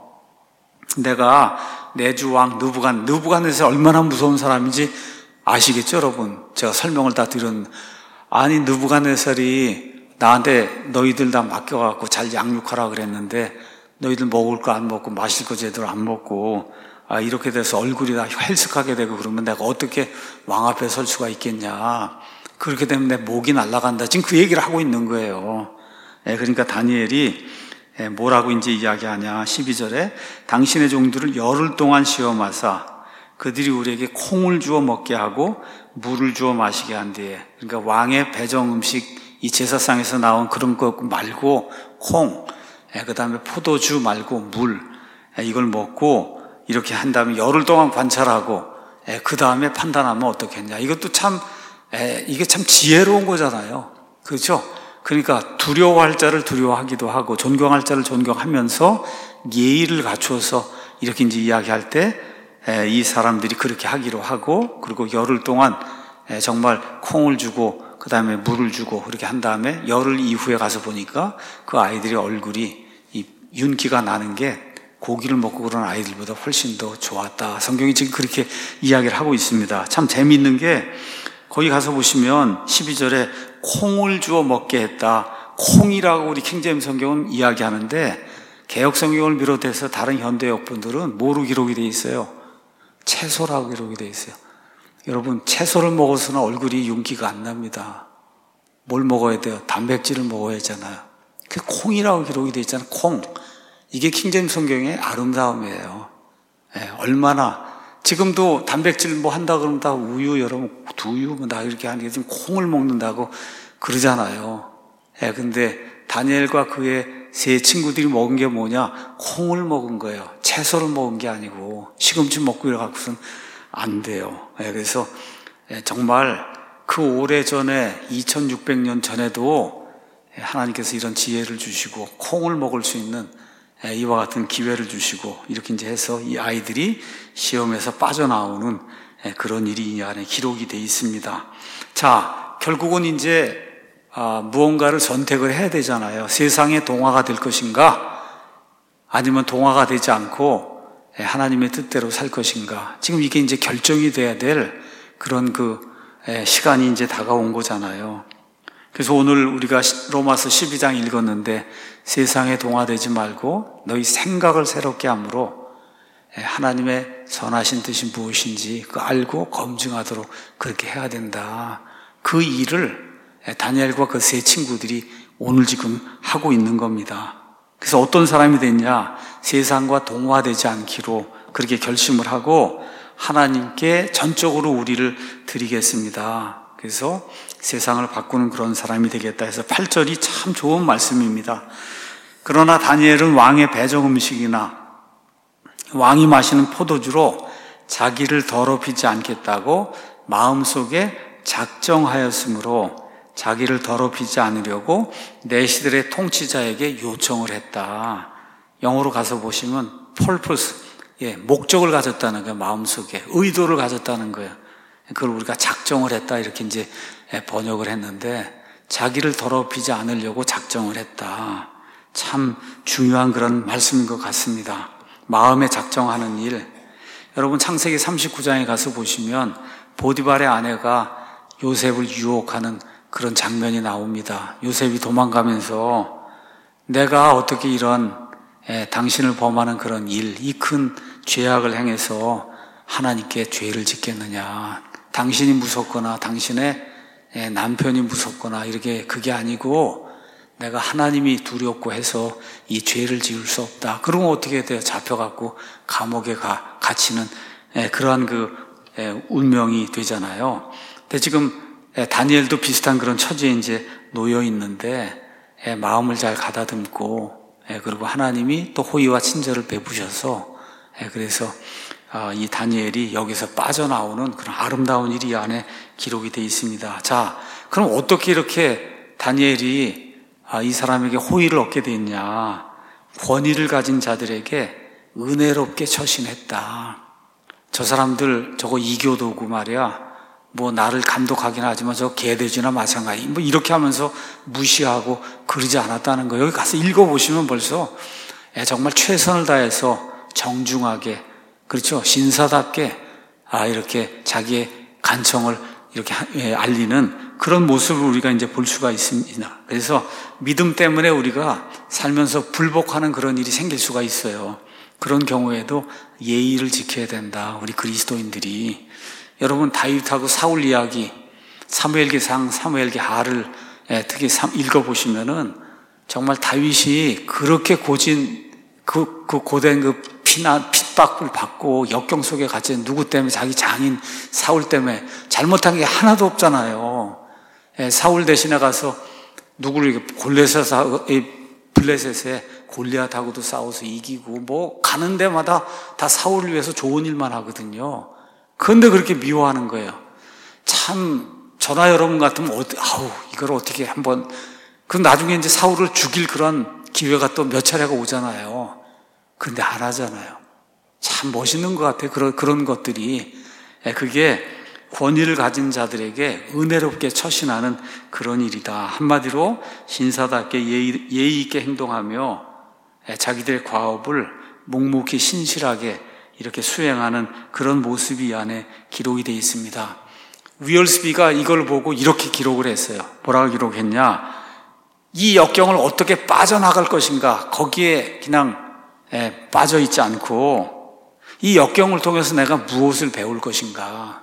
내가 내주 왕 느부갓, 느부갓네살 얼마나 무서운 사람인지 아시겠죠, 여러분? 제가 설명을 다 드렸는데, 아니 느부갓네살이 나한테 너희들 다 맡겨갖고 잘 양육하라 그랬는데 너희들 먹을 거 안 먹고 마실 거 제대로 안 먹고 아, 이렇게 돼서 얼굴이 다 헬쓱하게 되고 그러면 내가 어떻게 왕 앞에 설 수가 있겠냐. 그렇게 되면 내 목이 날아간다. 지금 그 얘기를 하고 있는 거예요. 예, 그러니까 다니엘이 뭐라고 이제 이야기하냐. 십이 절에 당신의 종들을 열흘 동안 시험하사 그들이 우리에게 콩을 주어 먹게 하고 물을 주어 마시게 한 뒤에, 그러니까 왕의 배정 음식 이 제사상에서 나온 그런 거 말고 콩, 그 다음에 포도주 말고 물, 이걸 먹고 이렇게 한 다음에 열흘 동안 관찰하고 그 다음에 판단하면 어떻겠냐. 이것도 참 이게 참 지혜로운 거잖아요. 그렇죠? 그러니까 두려워할 자를 두려워하기도 하고 존경할 자를 존경하면서 예의를 갖추어서 이렇게 이제 이야기할 때 이 사람들이 그렇게 하기로 하고, 그리고 열흘 동안 정말 콩을 주고 그 다음에 물을 주고 그렇게 한 다음에 열흘 이후에 가서 보니까 그 아이들의 얼굴이 이 윤기가 나는 게 고기를 먹고 그런 아이들보다 훨씬 더 좋았다. 성경이 지금 그렇게 이야기를 하고 있습니다. 참 재미있는 게 거기 가서 보시면 십이 절에 콩을 주어 먹게 했다. 콩이라고 우리 킹제임스 성경은 이야기하는데 개역 성경을 비롯해서 다른 현대 역본들은 뭐로 기록이 되어 있어요? 채소라고 기록이 되어 있어요. 여러분, 채소를 먹어서는 얼굴이 윤기가 안 납니다. 뭘 먹어야 돼요? 단백질을 먹어야 하잖아요. 그 콩이라고 기록이 되어 있잖아요. 콩. 이게 킹제임 성경의 아름다움이에요. 예, 얼마나 지금도 단백질 뭐 한다 그러면 다 우유, 여러분 두유 뭐 다 이렇게 하는 게 지금 콩을 먹는다고 그러잖아요. 예, 근데 다니엘과 그의 세 친구들이 먹은 게 뭐냐? 콩을 먹은 거예요. 채소를 먹은 게 아니고 시금치 먹고 이래갖고선 안 돼요. 예, 그래서 예, 정말 그 오래전에 이천육백 년 전에도 하나님께서 이런 지혜를 주시고 콩을 먹을 수 있는 이와 같은 기회를 주시고 이렇게 이제 해서 이 아이들이 시험에서 빠져나오는 그런 일이 이 안에 기록이 되어 있습니다. 자, 결국은 이제 무언가를 선택을 해야 되잖아요. 세상의 동화가 될 것인가? 아니면 동화가 되지 않고 하나님의 뜻대로 살 것인가? 지금 이게 이제 결정이 돼야 될 그런 그 시간이 이제 다가온 거잖아요. 그래서 오늘 우리가 로마서 십이 장 읽었는데 세상에 동화되지 말고 너희 생각을 새롭게 함으로 하나님의 선하신 뜻이 무엇인지 그 알고 검증하도록 그렇게 해야 된다. 그 일을 다니엘과 그 세 친구들이 오늘 지금 하고 있는 겁니다. 그래서 어떤 사람이 됐냐? 세상과 동화되지 않기로 그렇게 결심을 하고 하나님께 전적으로 우리를 드리겠습니다. 그래서 세상을 바꾸는 그런 사람이 되겠다 해서 팔 절이 참 좋은 말씀입니다. 그러나 다니엘은 왕의 배정 음식이나 왕이 마시는 포도주로 자기를 더럽히지 않겠다고 마음속에 작정하였으므로 자기를 더럽히지 않으려고 내시들의 통치자에게 요청을 했다. 영어로 가서 보시면 purpose, 예, 목적을 가졌다는 거예요. 마음속에 의도를 가졌다는 거예요. 그걸 우리가 작정을 했다 이렇게 이제 번역을 했는데 자기를 더럽히지 않으려고 작정을 했다. 참 중요한 그런 말씀인 것 같습니다. 마음에 작정하는 일. 여러분 창세기 삼십구 장에 가서 보시면 보디발의 아내가 요셉을 유혹하는 그런 장면이 나옵니다. 요셉이 도망가면서 내가 어떻게 이런 에, 당신을 범하는 그런 일, 이 큰 죄악을 행해서 하나님께 죄를 짓겠느냐. 당신이 무섭거나 당신의 에, 남편이 무섭거나 이렇게 그게 아니고 내가 하나님이 두렵고 해서 이 죄를 지을 수 없다. 그러면 어떻게 돼요? 잡혀갖고 감옥에 가, 갇히는 에, 그러한 그 에, 운명이 되잖아요. 근데 지금 에, 다니엘도 비슷한 그런 처지에 이제 놓여 있는데 에, 마음을 잘 가다듬고 에, 그리고 하나님이 또 호의와 친절을 베푸셔서 에, 그래서 어, 이 다니엘이 여기서 빠져나오는 그런 아름다운 일이 이 안에 기록이 되어 있습니다. 자, 그럼 어떻게 이렇게 다니엘이 아, 이 사람에게 호의를 얻게 됐냐? 권위를 가진 자들에게 은혜롭게 처신했다. 저 사람들 저거 이교도고 말이야. 뭐 나를 감독하긴 하지만 저 개돼지나 마찬가지. 뭐 이렇게 하면서 무시하고 그러지 않았다는 거예요. 여기 가서 읽어보시면 벌써 정말 최선을 다해서 정중하게, 그렇죠, 신사답게 아 이렇게 자기의 간청을 이렇게 알리는 그런 모습을 우리가 이제 볼 수가 있습니다. 그래서 믿음 때문에 우리가 살면서 불복하는 그런 일이 생길 수가 있어요. 그런 경우에도 예의를 지켜야 된다. 우리 그리스도인들이. 여러분 다윗하고 사울 이야기 사무엘기상 사무엘기하를 특히 읽어보시면은 정말 다윗이 그렇게 고진 그, 그 고된 그 피나 핍박을 받고 역경 속에 갇힌 누구 때문에 자기 장인 사울 때문에 잘못한 게 하나도 없잖아요. 예, 사울 대신에 가서 누구를 골레셋 블레셋에 골리앗하고도 싸워서 이기고 뭐 가는 데마다 다 사울을 위해서 좋은 일만 하거든요. 그런데 그렇게 미워하는 거예요. 참 저나 여러분 같으면 어디, 아우 이걸 어떻게 한번 그 나중에 이제 사울을 죽일 그런 기회가 또 몇 차례가 오잖아요. 그런데 안 하잖아요. 참 멋있는 것 같아요. 그런 그런 것들이 그게 권위를 가진 자들에게 은혜롭게 처신하는 그런 일이다. 한마디로 신사답게 예의, 예의 있게 행동하며 자기들의 과업을 묵묵히 신실하게 이렇게 수행하는 그런 모습이 이 안에 기록이 되어 있습니다. 위얼스비가 이걸 보고 이렇게 기록을 했어요. 뭐라고 기록했냐? 이 역경을 어떻게 빠져나갈 것인가? 거기에 그냥 빠져 있지 않고 이 역경을 통해서 내가 무엇을 배울 것인가?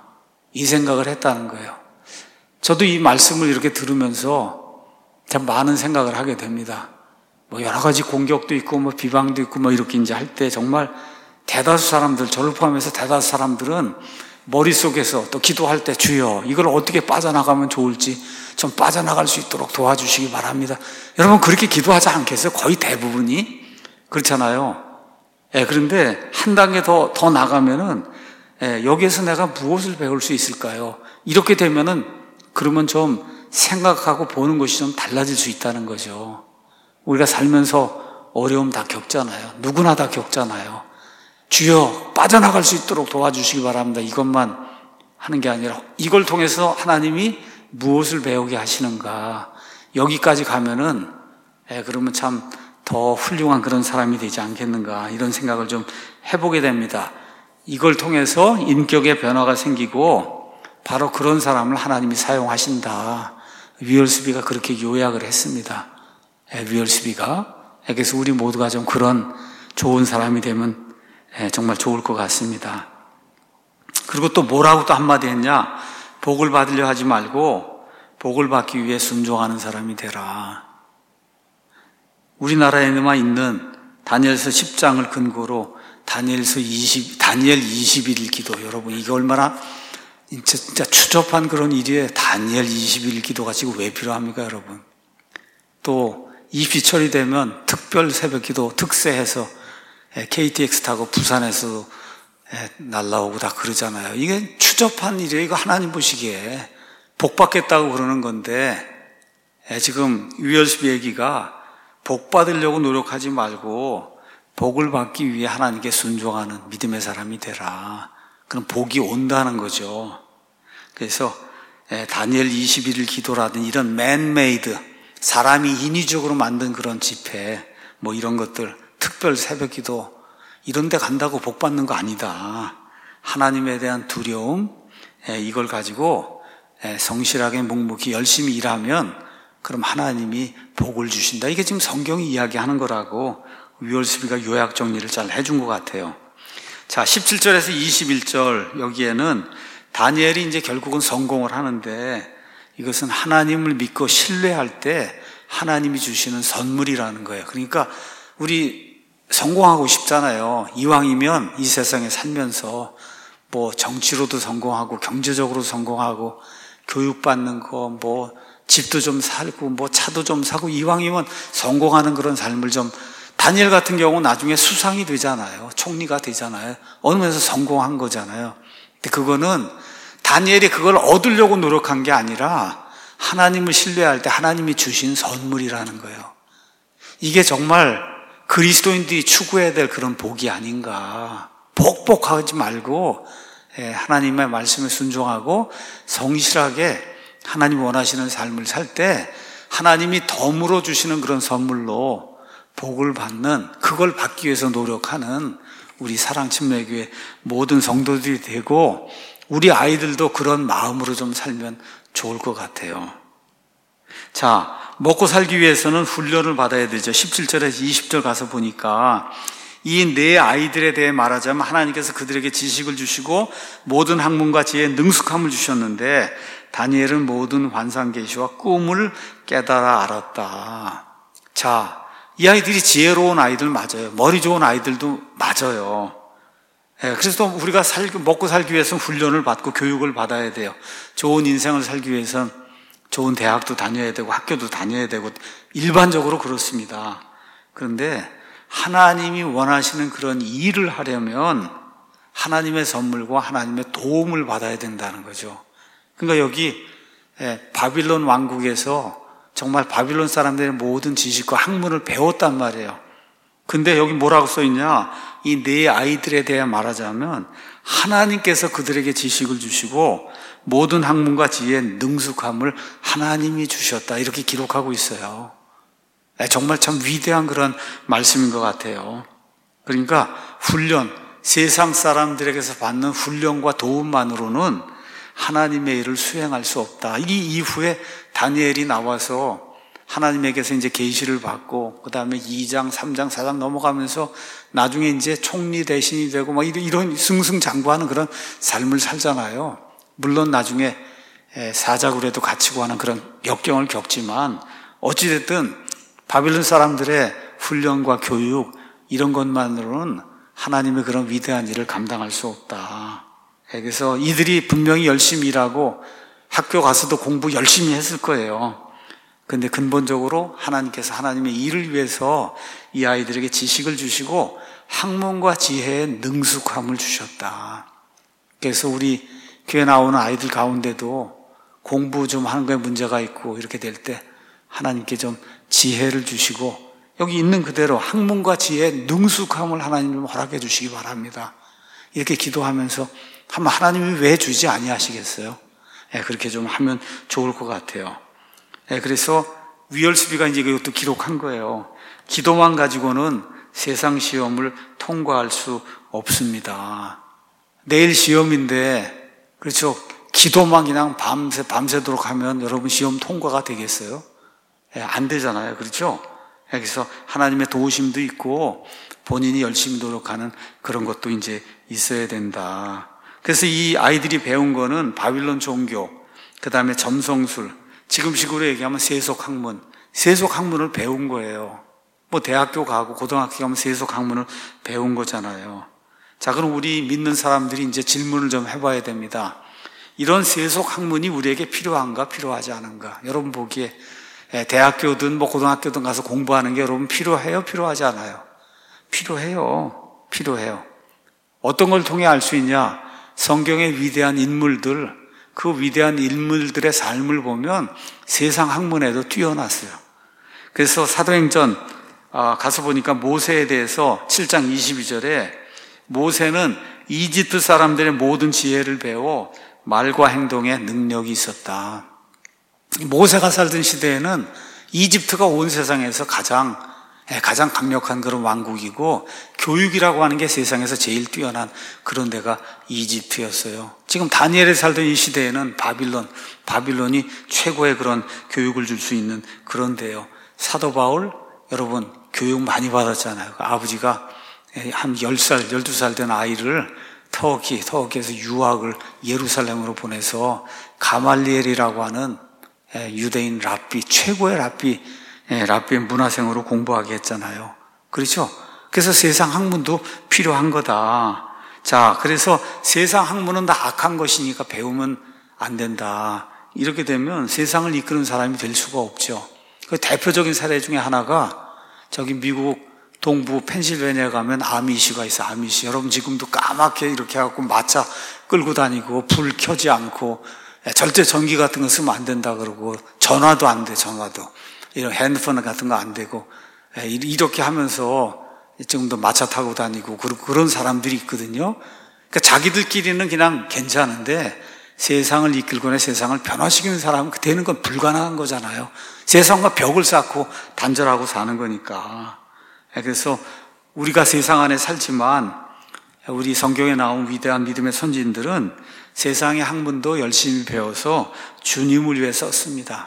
이 생각을 했다는 거예요. 저도 이 말씀을 이렇게 들으면서 참 많은 생각을 하게 됩니다. 뭐 여러 가지 공격도 있고 뭐 비방도 있고 뭐 이렇게 이제 할 때 정말 대다수 사람들, 저를 포함해서 대다수 사람들은 머릿속에서 또 기도할 때 주여 이걸 어떻게 빠져나가면 좋을지 좀 빠져나갈 수 있도록 도와주시기 바랍니다. 여러분 그렇게 기도하지 않겠어요? 거의 대부분이 그렇잖아요. 예, 그런데 한 단계 더, 더 나가면은 예, 여기에서 내가 무엇을 배울 수 있을까요? 이렇게 되면은 그러면 좀 생각하고 보는 것이 좀 달라질 수 있다는 거죠. 우리가 살면서 어려움 다 겪잖아요. 누구나 다 겪잖아요. 주여 빠져나갈 수 있도록 도와주시기 바랍니다. 이것만 하는 게 아니라 이걸 통해서 하나님이 무엇을 배우게 하시는가. 여기까지 가면은 예, 그러면 참 더 훌륭한 그런 사람이 되지 않겠는가 이런 생각을 좀 해보게 됩니다. 이걸 통해서 인격의 변화가 생기고 바로 그런 사람을 하나님이 사용하신다. 위얼스비가 그렇게 요약을 했습니다. 예, 위얼스비가. 그래서 우리 모두가 좀 그런 좋은 사람이 되면 예, 정말 좋을 것 같습니다. 그리고 또 뭐라고 또 한마디 했냐? 복을 받으려 하지 말고 복을 받기 위해 순종하는 사람이 되라. 우리나라에만 있는 다니엘서 십 장을 근거로 다니엘서 이십, 다니엘 이십일 일 기도, 여러분 이게 얼마나 진짜, 진짜 추접한 그런 일이에요. 다니엘 이십일 일 기도가 지금 왜 필요합니까, 여러분? 또 입시철이 되면 특별 새벽 기도 특세해서 케이티엑스 타고 부산에서 날라오고 다 그러잖아요. 이게 추접한 일이에요. 이거 하나님 보시기에 복 받겠다고 그러는 건데 지금 위얼스비 얘기가 복 받으려고 노력하지 말고 복을 받기 위해 하나님께 순종하는 믿음의 사람이 되라. 그럼 복이 온다는 거죠. 그래서 다니엘 이십일 일 기도라든 이런 맨메이드, 사람이 인위적으로 만든 그런 집회, 뭐 이런 것들, 특별 새벽 기도 이런 데 간다고 복 받는 거 아니다. 하나님에 대한 두려움, 이걸 가지고 성실하게 묵묵히 열심히 일하면 그럼 하나님이 복을 주신다. 이게 지금 성경이 이야기하는 거라고 위얼스비가 요약 정리를 잘 해준 것 같아요. 자, 십칠 절에서 이십일 절 여기에는 다니엘이 이제 결국은 성공을 하는데 이것은 하나님을 믿고 신뢰할 때 하나님이 주시는 선물이라는 거예요. 그러니까 우리 성공하고 싶잖아요. 이왕이면 이 세상에 살면서 뭐 정치로도 성공하고 경제적으로 성공하고 교육받는 거 뭐 집도 좀 살고 뭐 차도 좀 사고 이왕이면 성공하는 그런 삶을 좀 다니엘 같은 경우는 나중에 수상이 되잖아요. 총리가 되잖아요. 어느 면에서 성공한 거잖아요. 근데 그거는 다니엘이 그걸 얻으려고 노력한 게 아니라 하나님을 신뢰할 때 하나님이 주신 선물이라는 거예요. 이게 정말 그리스도인들이 추구해야 될 그런 복이 아닌가. 복복하지 말고 하나님의 말씀에 순종하고 성실하게 하나님 원하시는 삶을 살 때 하나님이 덤으로 주시는 그런 선물로 복을 받는, 그걸 받기 위해서 노력하는 우리 사랑침례교회 모든 성도들이 되고 우리 아이들도 그런 마음으로 좀 살면 좋을 것 같아요. 자, 먹고 살기 위해서는 훈련을 받아야 되죠. 십칠 절에서 이십 절 가서 보니까 이 네 아이들에 대해 말하자면 하나님께서 그들에게 지식을 주시고 모든 학문과 지혜에 능숙함을 주셨는데 다니엘은 모든 환상 계시와 꿈을 깨달아 알았다. 자, 이 아이들이 지혜로운 아이들 맞아요. 머리 좋은 아이들도 맞아요. 예, 그래서 우리가 살기, 먹고 살기 위해서는 훈련을 받고 교육을 받아야 돼요. 좋은 인생을 살기 위해서는 좋은 대학도 다녀야 되고 학교도 다녀야 되고 일반적으로 그렇습니다. 그런데 하나님이 원하시는 그런 일을 하려면 하나님의 선물과 하나님의 도움을 받아야 된다는 거죠. 그러니까 여기 바빌론 왕국에서 정말 바빌론 사람들의 모든 지식과 학문을 배웠단 말이에요. 근데 여기 뭐라고 써있냐? 이 네 아이들에 대해 말하자면 하나님께서 그들에게 지식을 주시고 모든 학문과 지혜에 능숙함을 하나님이 주셨다. 이렇게 기록하고 있어요. 정말 참 위대한 그런 말씀인 것 같아요. 그러니까 훈련, 세상 사람들에게서 받는 훈련과 도움만으로는 하나님의 일을 수행할 수 없다. 이 이후에 다니엘이 나와서 하나님에게서 이제 계시를 받고, 그 다음에 이 장, 삼 장, 사 장 넘어가면서 나중에 이제 총리 대신이 되고 막 이런 승승장구하는 그런 삶을 살잖아요. 물론 나중에 사자굴에도 갇히고 하는 그런 역경을 겪지만 어찌됐든 바빌론 사람들의 훈련과 교육 이런 것만으로는 하나님의 그런 위대한 일을 감당할 수 없다. 그래서 이들이 분명히 열심히 일하고 학교 가서도 공부 열심히 했을 거예요. 근데 근본적으로 하나님께서 하나님의 일을 위해서 이 아이들에게 지식을 주시고 학문과 지혜의 능숙함을 주셨다. 그래서 우리 교회 나오는 아이들 가운데도 공부 좀 하는 거에 문제가 있고 이렇게 될 때 하나님께 좀 지혜를 주시고 여기 있는 그대로 학문과 지혜의 능숙함을 하나님을 허락해 주시기 바랍니다. 이렇게 기도하면서 한번 하나님이 왜 주지 아니하시겠어요? 예, 그렇게 좀 하면 좋을 것 같아요. 예, 그래서 위얼스비가 이제 이것도 기록한 거예요. 기도만 가지고는 세상 시험을 통과할 수 없습니다. 내일 시험인데, 그렇죠. 기도만 그냥 밤새, 밤새도록 하면 여러분 시험 통과가 되겠어요? 예, 안 되잖아요. 그렇죠? 예, 그래서 하나님의 도우심도 있고 본인이 열심히 노력하는 그런 것도 이제 있어야 된다. 그래서 이 아이들이 배운 거는 바빌론 종교, 그 다음에 점성술, 지금식으로 얘기하면 세속학문, 세속학문을 배운 거예요. 뭐 대학교 가고 고등학교 가면 세속학문을 배운 거잖아요. 자, 그럼 우리 믿는 사람들이 이제 질문을 좀 해봐야 됩니다. 이런 세속학문이 우리에게 필요한가 필요하지 않은가? 여러분 보기에 대학교든 뭐 고등학교든 가서 공부하는 게 여러분 필요해요 필요하지 않아요? 필요해요. 필요해요. 어떤 걸 통해 알 수 있냐? 성경의 위대한 인물들, 그 위대한 인물들의 삶을 보면 세상 학문에도 뛰어났어요. 그래서 사도행전 가서 보니까 모세에 대해서 칠 장 이십이 절에 모세는 이집트 사람들의 모든 지혜를 배워 말과 행동에 능력이 있었다. 모세가 살던 시대에는 이집트가 온 세상에서 가장 가장 강력한 그런 왕국이고 교육이라고 하는 게 세상에서 제일 뛰어난 그런 데가 이집트였어요. 지금 다니엘이 살던 이 시대에는 바빌론, 바빌론이 최고의 그런 교육을 줄 수 있는 그런 데요. 사도 바울, 여러분 교육 많이 받았잖아요. 아버지가 한 열 살, 열두 살 된 아이를 터키, 터키에서 유학을 예루살렘으로 보내서 가말리엘이라고 하는 유대인 랍비, 최고의 랍비, 랍비의 문화생으로 공부하게 했잖아요. 그렇죠? 그래서 세상 학문도 필요한 거다. 자, 그래서 세상 학문은 다 악한 것이니까 배우면 안 된다. 이렇게 되면 세상을 이끄는 사람이 될 수가 없죠. 그 대표적인 사례 중에 하나가 저기 미국 동부 펜실베니아 가면 아미시가 있어. 아미시. 여러분 지금도 까맣게 이렇게 해갖고 마차 끌고 다니고 불 켜지 않고 절대 전기 같은 거 쓰면 안 된다 그러고 전화도 안 돼. 전화도 이런 핸드폰 같은 거 안 되고 이렇게 하면서 지금도 마차 타고 다니고 그런 사람들이 있거든요. 그러니까 자기들끼리는 그냥 괜찮은데 세상을 이끌거나 세상을 변화시키는 사람은 되는 건 불가능한 거잖아요. 세상과 벽을 쌓고 단절하고 사는 거니까. 그래서 우리가 세상 안에 살지만 우리 성경에 나온 위대한 믿음의 선진들은 세상의 학문도 열심히 배워서 주님을 위해 썼습니다.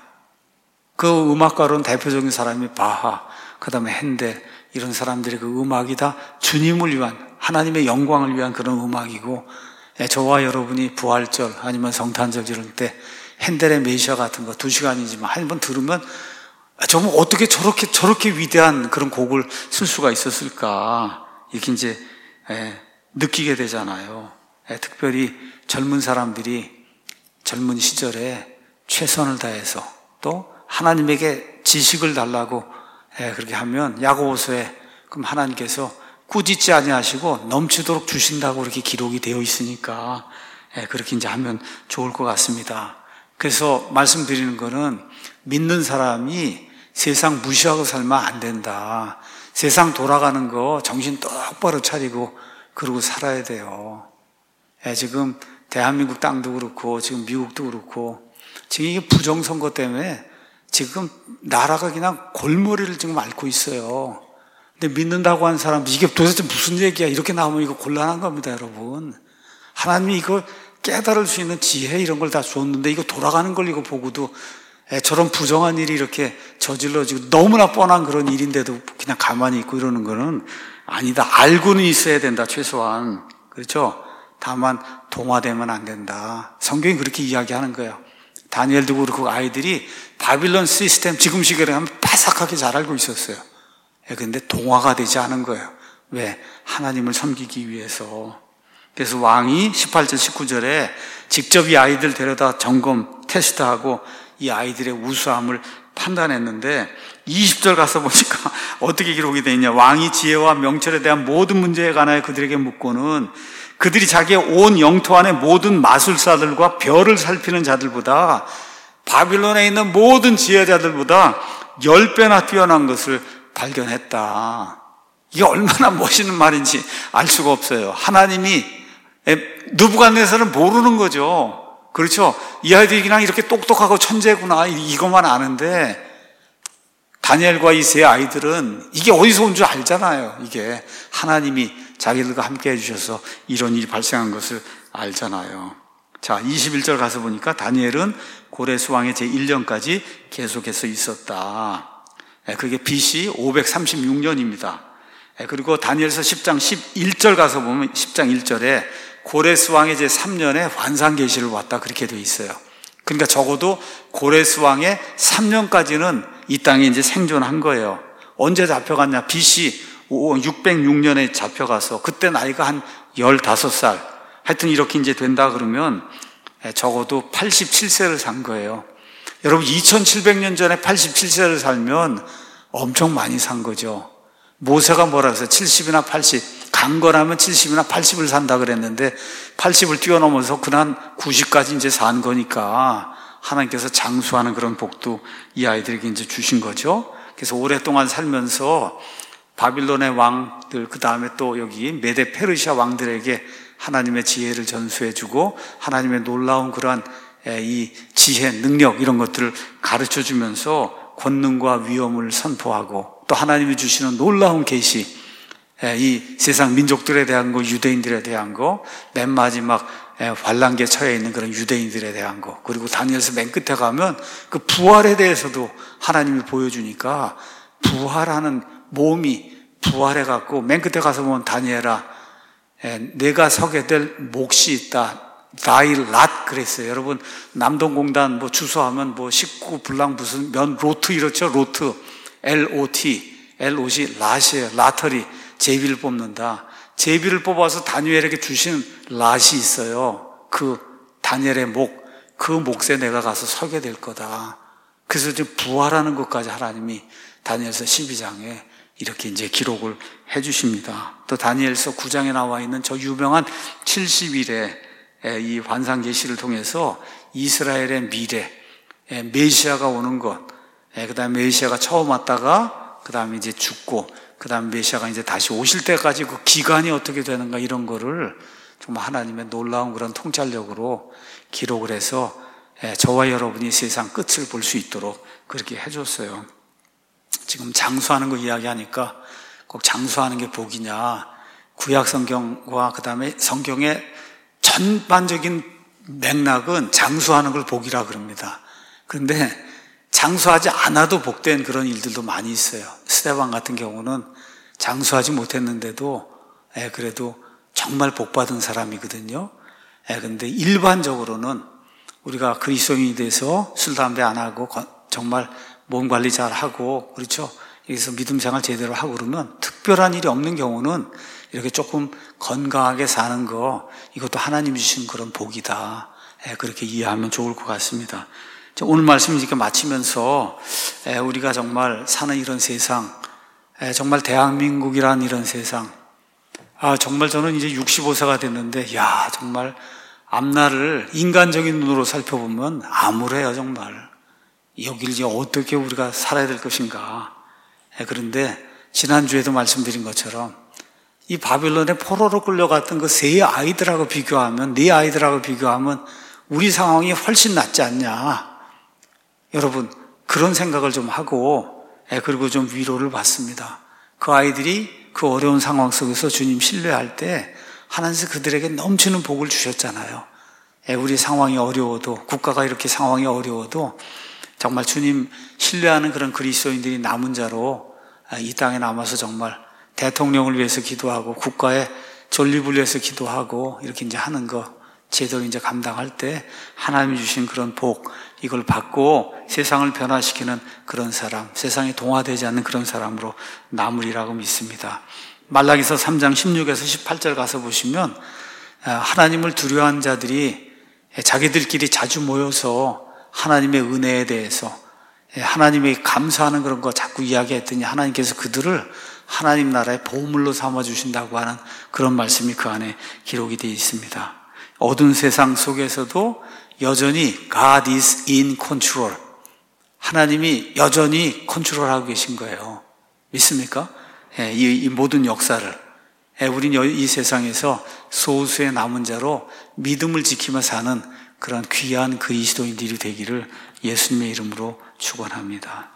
그 음악가로는 대표적인 사람이 바하, 그 다음에 핸델, 이런 사람들의 그 음악이 다 주님을 위한, 하나님의 영광을 위한 그런 음악이고, 저와 여러분이 부활절 아니면 성탄절 이럴 때 핸델의 메시아 같은 거 두 시간이지만 한 번 들으면 정말 어떻게 저렇게 저렇게 위대한 그런 곡을 쓸 수가 있었을까 이렇게 이제 예, 느끼게 되잖아요. 예, 특별히 젊은 사람들이 젊은 시절에 최선을 다해서 또 하나님에게 지식을 달라고 예, 그렇게 하면 야고보서에 그럼 하나님께서 꾸짖지 아니하시고 넘치도록 주신다고 이렇게 기록이 되어 있으니까 예, 그렇게 이제 하면 좋을 것 같습니다. 그래서 말씀드리는 거는 믿는 사람이 세상 무시하고 살면 안 된다. 세상 돌아가는 거 정신 똑바로 차리고 그러고 살아야 돼요. 예, 지금 대한민국 땅도 그렇고 지금 미국도 그렇고 지금 이게 부정선거 때문에 지금 나라가 그냥 골머리를 지금 앓고 있어요. 근데 믿는다고 하는 사람 이게 도대체 무슨 얘기야? 이렇게 나오면 이거 곤란한 겁니다, 여러분. 하나님이 이거 깨달을 수 있는 지혜 이런 걸 다 줬는데 이거 돌아가는 걸 이거 보고도 저런 부정한 일이 이렇게 저질러지고 너무나 뻔한 그런 일인데도 그냥 가만히 있고 이러는 거는 아니다. 알고는 있어야 된다, 최소한. 그렇죠? 다만 동화되면 안 된다. 성경이 그렇게 이야기하는 거예요. 다니엘도 그렇고 아이들이 바빌론 시스템 지금 시기로 하면 바삭하게 잘 알고 있었어요. 그런데 동화가 되지 않은 거예요. 왜? 하나님을 섬기기 위해서. 그래서 왕이 십팔 절 십구 절에 직접 이 아이들 데려다 점검 테스트하고 이 아이들의 우수함을 판단했는데 이십 절 가서 보니까 어떻게 기록이 되어 있냐. 왕이 지혜와 명철에 대한 모든 문제에 관하여 그들에게 묻고는 그들이 자기의 온 영토 안의 모든 마술사들과 별을 살피는 자들보다 바빌론에 있는 모든 지혜자들보다 열 배나 뛰어난 것을 발견했다. 이게 얼마나 멋있는 말인지 알 수가 없어요. 하나님이 느부갓네살은 모르는 거죠. 그렇죠? 이 아이들이 그냥 이렇게 똑똑하고 천재구나 이것만 아는데 다니엘과 이 세 아이들은 이게 어디서 온 줄 알잖아요. 이게 하나님이 자기들과 함께 해주셔서 이런 일이 발생한 것을 알잖아요. 자, 이십일 절 가서 보니까 다니엘은 고레스 왕의 제일 년까지 계속해서 있었다. 그게 비씨 오백삼십육 년입니다. 그리고 다니엘서 십 장 십일 절 가서 보면 십 장 일 절에 고레스 왕의 제삼 년에 환상 계시를 왔다 그렇게 되어 있어요. 그러니까 적어도 고레스 왕의 삼 년까지는 이 땅에 이제 생존한 거예요. 언제 잡혀갔냐? 비씨 육백육 년에 잡혀가서 그때 나이가 한 열다섯 살. 하여튼 이렇게 이제 된다 그러면 적어도 팔십칠 세를 산 거예요. 여러분 이천칠백 년 전에 팔십칠 세를 살면 엄청 많이 산 거죠. 모세가 뭐라 그랬어요? 칠십이나 팔십. 강건하면 칠십이나 팔십을 산다 그랬는데 팔십을 뛰어넘어서 그난 구십까지 이제 산 거니까 하나님께서 장수하는 그런 복도 이 아이들에게 이제 주신 거죠. 그래서 오랫동안 살면서 바빌론의 왕들, 그 다음에 또 여기 메데 페르시아 왕들에게 하나님의 지혜를 전수해주고 하나님의 놀라운 그러한 이 지혜, 능력 이런 것들을 가르쳐 주면서 권능과 위엄을 선포하고 또 하나님이 주시는 놀라운 계시, 이 세상 민족들에 대한 거, 유대인들에 대한 거, 맨 마지막 환란기에 처해 있는 그런 유대인들에 대한 거, 그리고 다니엘서 맨 끝에 가면 그 부활에 대해서도 하나님이 보여주니까 부활하는 몸이 부활해갖고 맨 끝에 가서 보면 다니엘아 내가 서게 될 몫이 있다. 다이 랏 그랬어요. 여러분 남동공단 뭐 주소하면 뭐 식구 불랑 무슨 면 로트 이렇죠. 로트 엘 오 티 엘 오 티 랏이에요. 라터리 제비를 뽑는다. 제비를 뽑아서 다니엘에게 주신 랏이 있어요. 그 다니엘의 목, 그 몫에 내가 가서 서게 될 거다. 그래서 이제 부활하는 것까지 하나님이 다니엘서 십이 장에 이렇게 이제 기록을 해 주십니다. 또 다니엘서 구 장에 나와 있는 저 유명한 칠십 일의 이 환상 계시를 통해서 이스라엘의 미래, 메시아가 오는 것, 그 다음에 메시아가 처음 왔다가 그 다음에 이제 죽고 그 다음에 메시아가 이제 다시 오실 때까지 그 기간이 어떻게 되는가 이런 거를 정말 하나님의 놀라운 그런 통찰력으로 기록을 해서 저와 여러분이 세상 끝을 볼 수 있도록 그렇게 해줬어요. 지금 장수하는 거 이야기하니까 꼭 장수하는 게 복이냐, 구약 성경과 그 다음에 성경의 전반적인 맥락은 장수하는 걸 복이라 그럽니다. 그런데 장수하지 않아도 복된 그런 일들도 많이 있어요. 스데반 같은 경우는 장수하지 못했는데도 그래도 정말 복받은 사람이거든요. 그런데 일반적으로는 우리가 그리스도인이 돼서 술, 담배 안 하고 정말 몸 관리 잘 하고 그렇죠. 여기서 믿음 생활 제대로 하고 그러면 특별한 일이 없는 경우는 이렇게 조금 건강하게 사는 거 이것도 하나님이 주신 그런 복이다. 그렇게 이해하면 좋을 것 같습니다. 오늘 말씀 이렇게 마치면서 우리가 정말 사는 이런 세상, 정말 대한민국이란 이런 세상, 아 정말 저는 이제 육십오 세가 됐는데 야 정말 앞날을 인간적인 눈으로 살펴보면 암울해요. 정말 여길 이제 어떻게 우리가 살아야 될 것인가. 그런데 지난주에도 말씀드린 것처럼 이 바빌론의 포로로 끌려갔던 그 세 아이들하고 비교하면, 네 아이들하고 비교하면 우리 상황이 훨씬 낫지 않냐. 여러분 그런 생각을 좀 하고 그리고 좀 위로를 받습니다. 그 아이들이 그 어려운 상황 속에서 주님 신뢰할 때 하나님께서 그들에게 넘치는 복을 주셨잖아요. 우리 상황이 어려워도, 국가가 이렇게 상황이 어려워도 정말 주님 신뢰하는 그런 그리스도인들이 남은 자로 이 땅에 남아서 정말 대통령을 위해서 기도하고 국가의 존리분리해서 기도하고 이렇게 이제 하는 거 제대로 이제 감당할 때 하나님이 주신 그런 복, 이걸 받고 세상을 변화시키는 그런 사람, 세상에 동화되지 않는 그런 사람으로 남으리라고 믿습니다. 말라기서 삼 장 십육에서 십팔 절 가서 보시면 하나님을 두려워하는 자들이 자기들끼리 자주 모여서 하나님의 은혜에 대해서 하나님의 감사하는 그런 거 자꾸 이야기했더니 하나님께서 그들을 하나님 나라의 보물로 삼아주신다고 하는 그런 말씀이 그 안에 기록이 되어 있습니다. 어두운 세상 속에서도 여전히 God is in control, 하나님이 여전히 컨트롤하고 계신 거예요. 믿습니까? 이, 이 모든 역사를 우리는 이 세상에서 소수의 남은 자로 믿음을 지키며 사는 그런 귀한 그리스도인들이 되기를 예수님의 이름으로 축원합니다.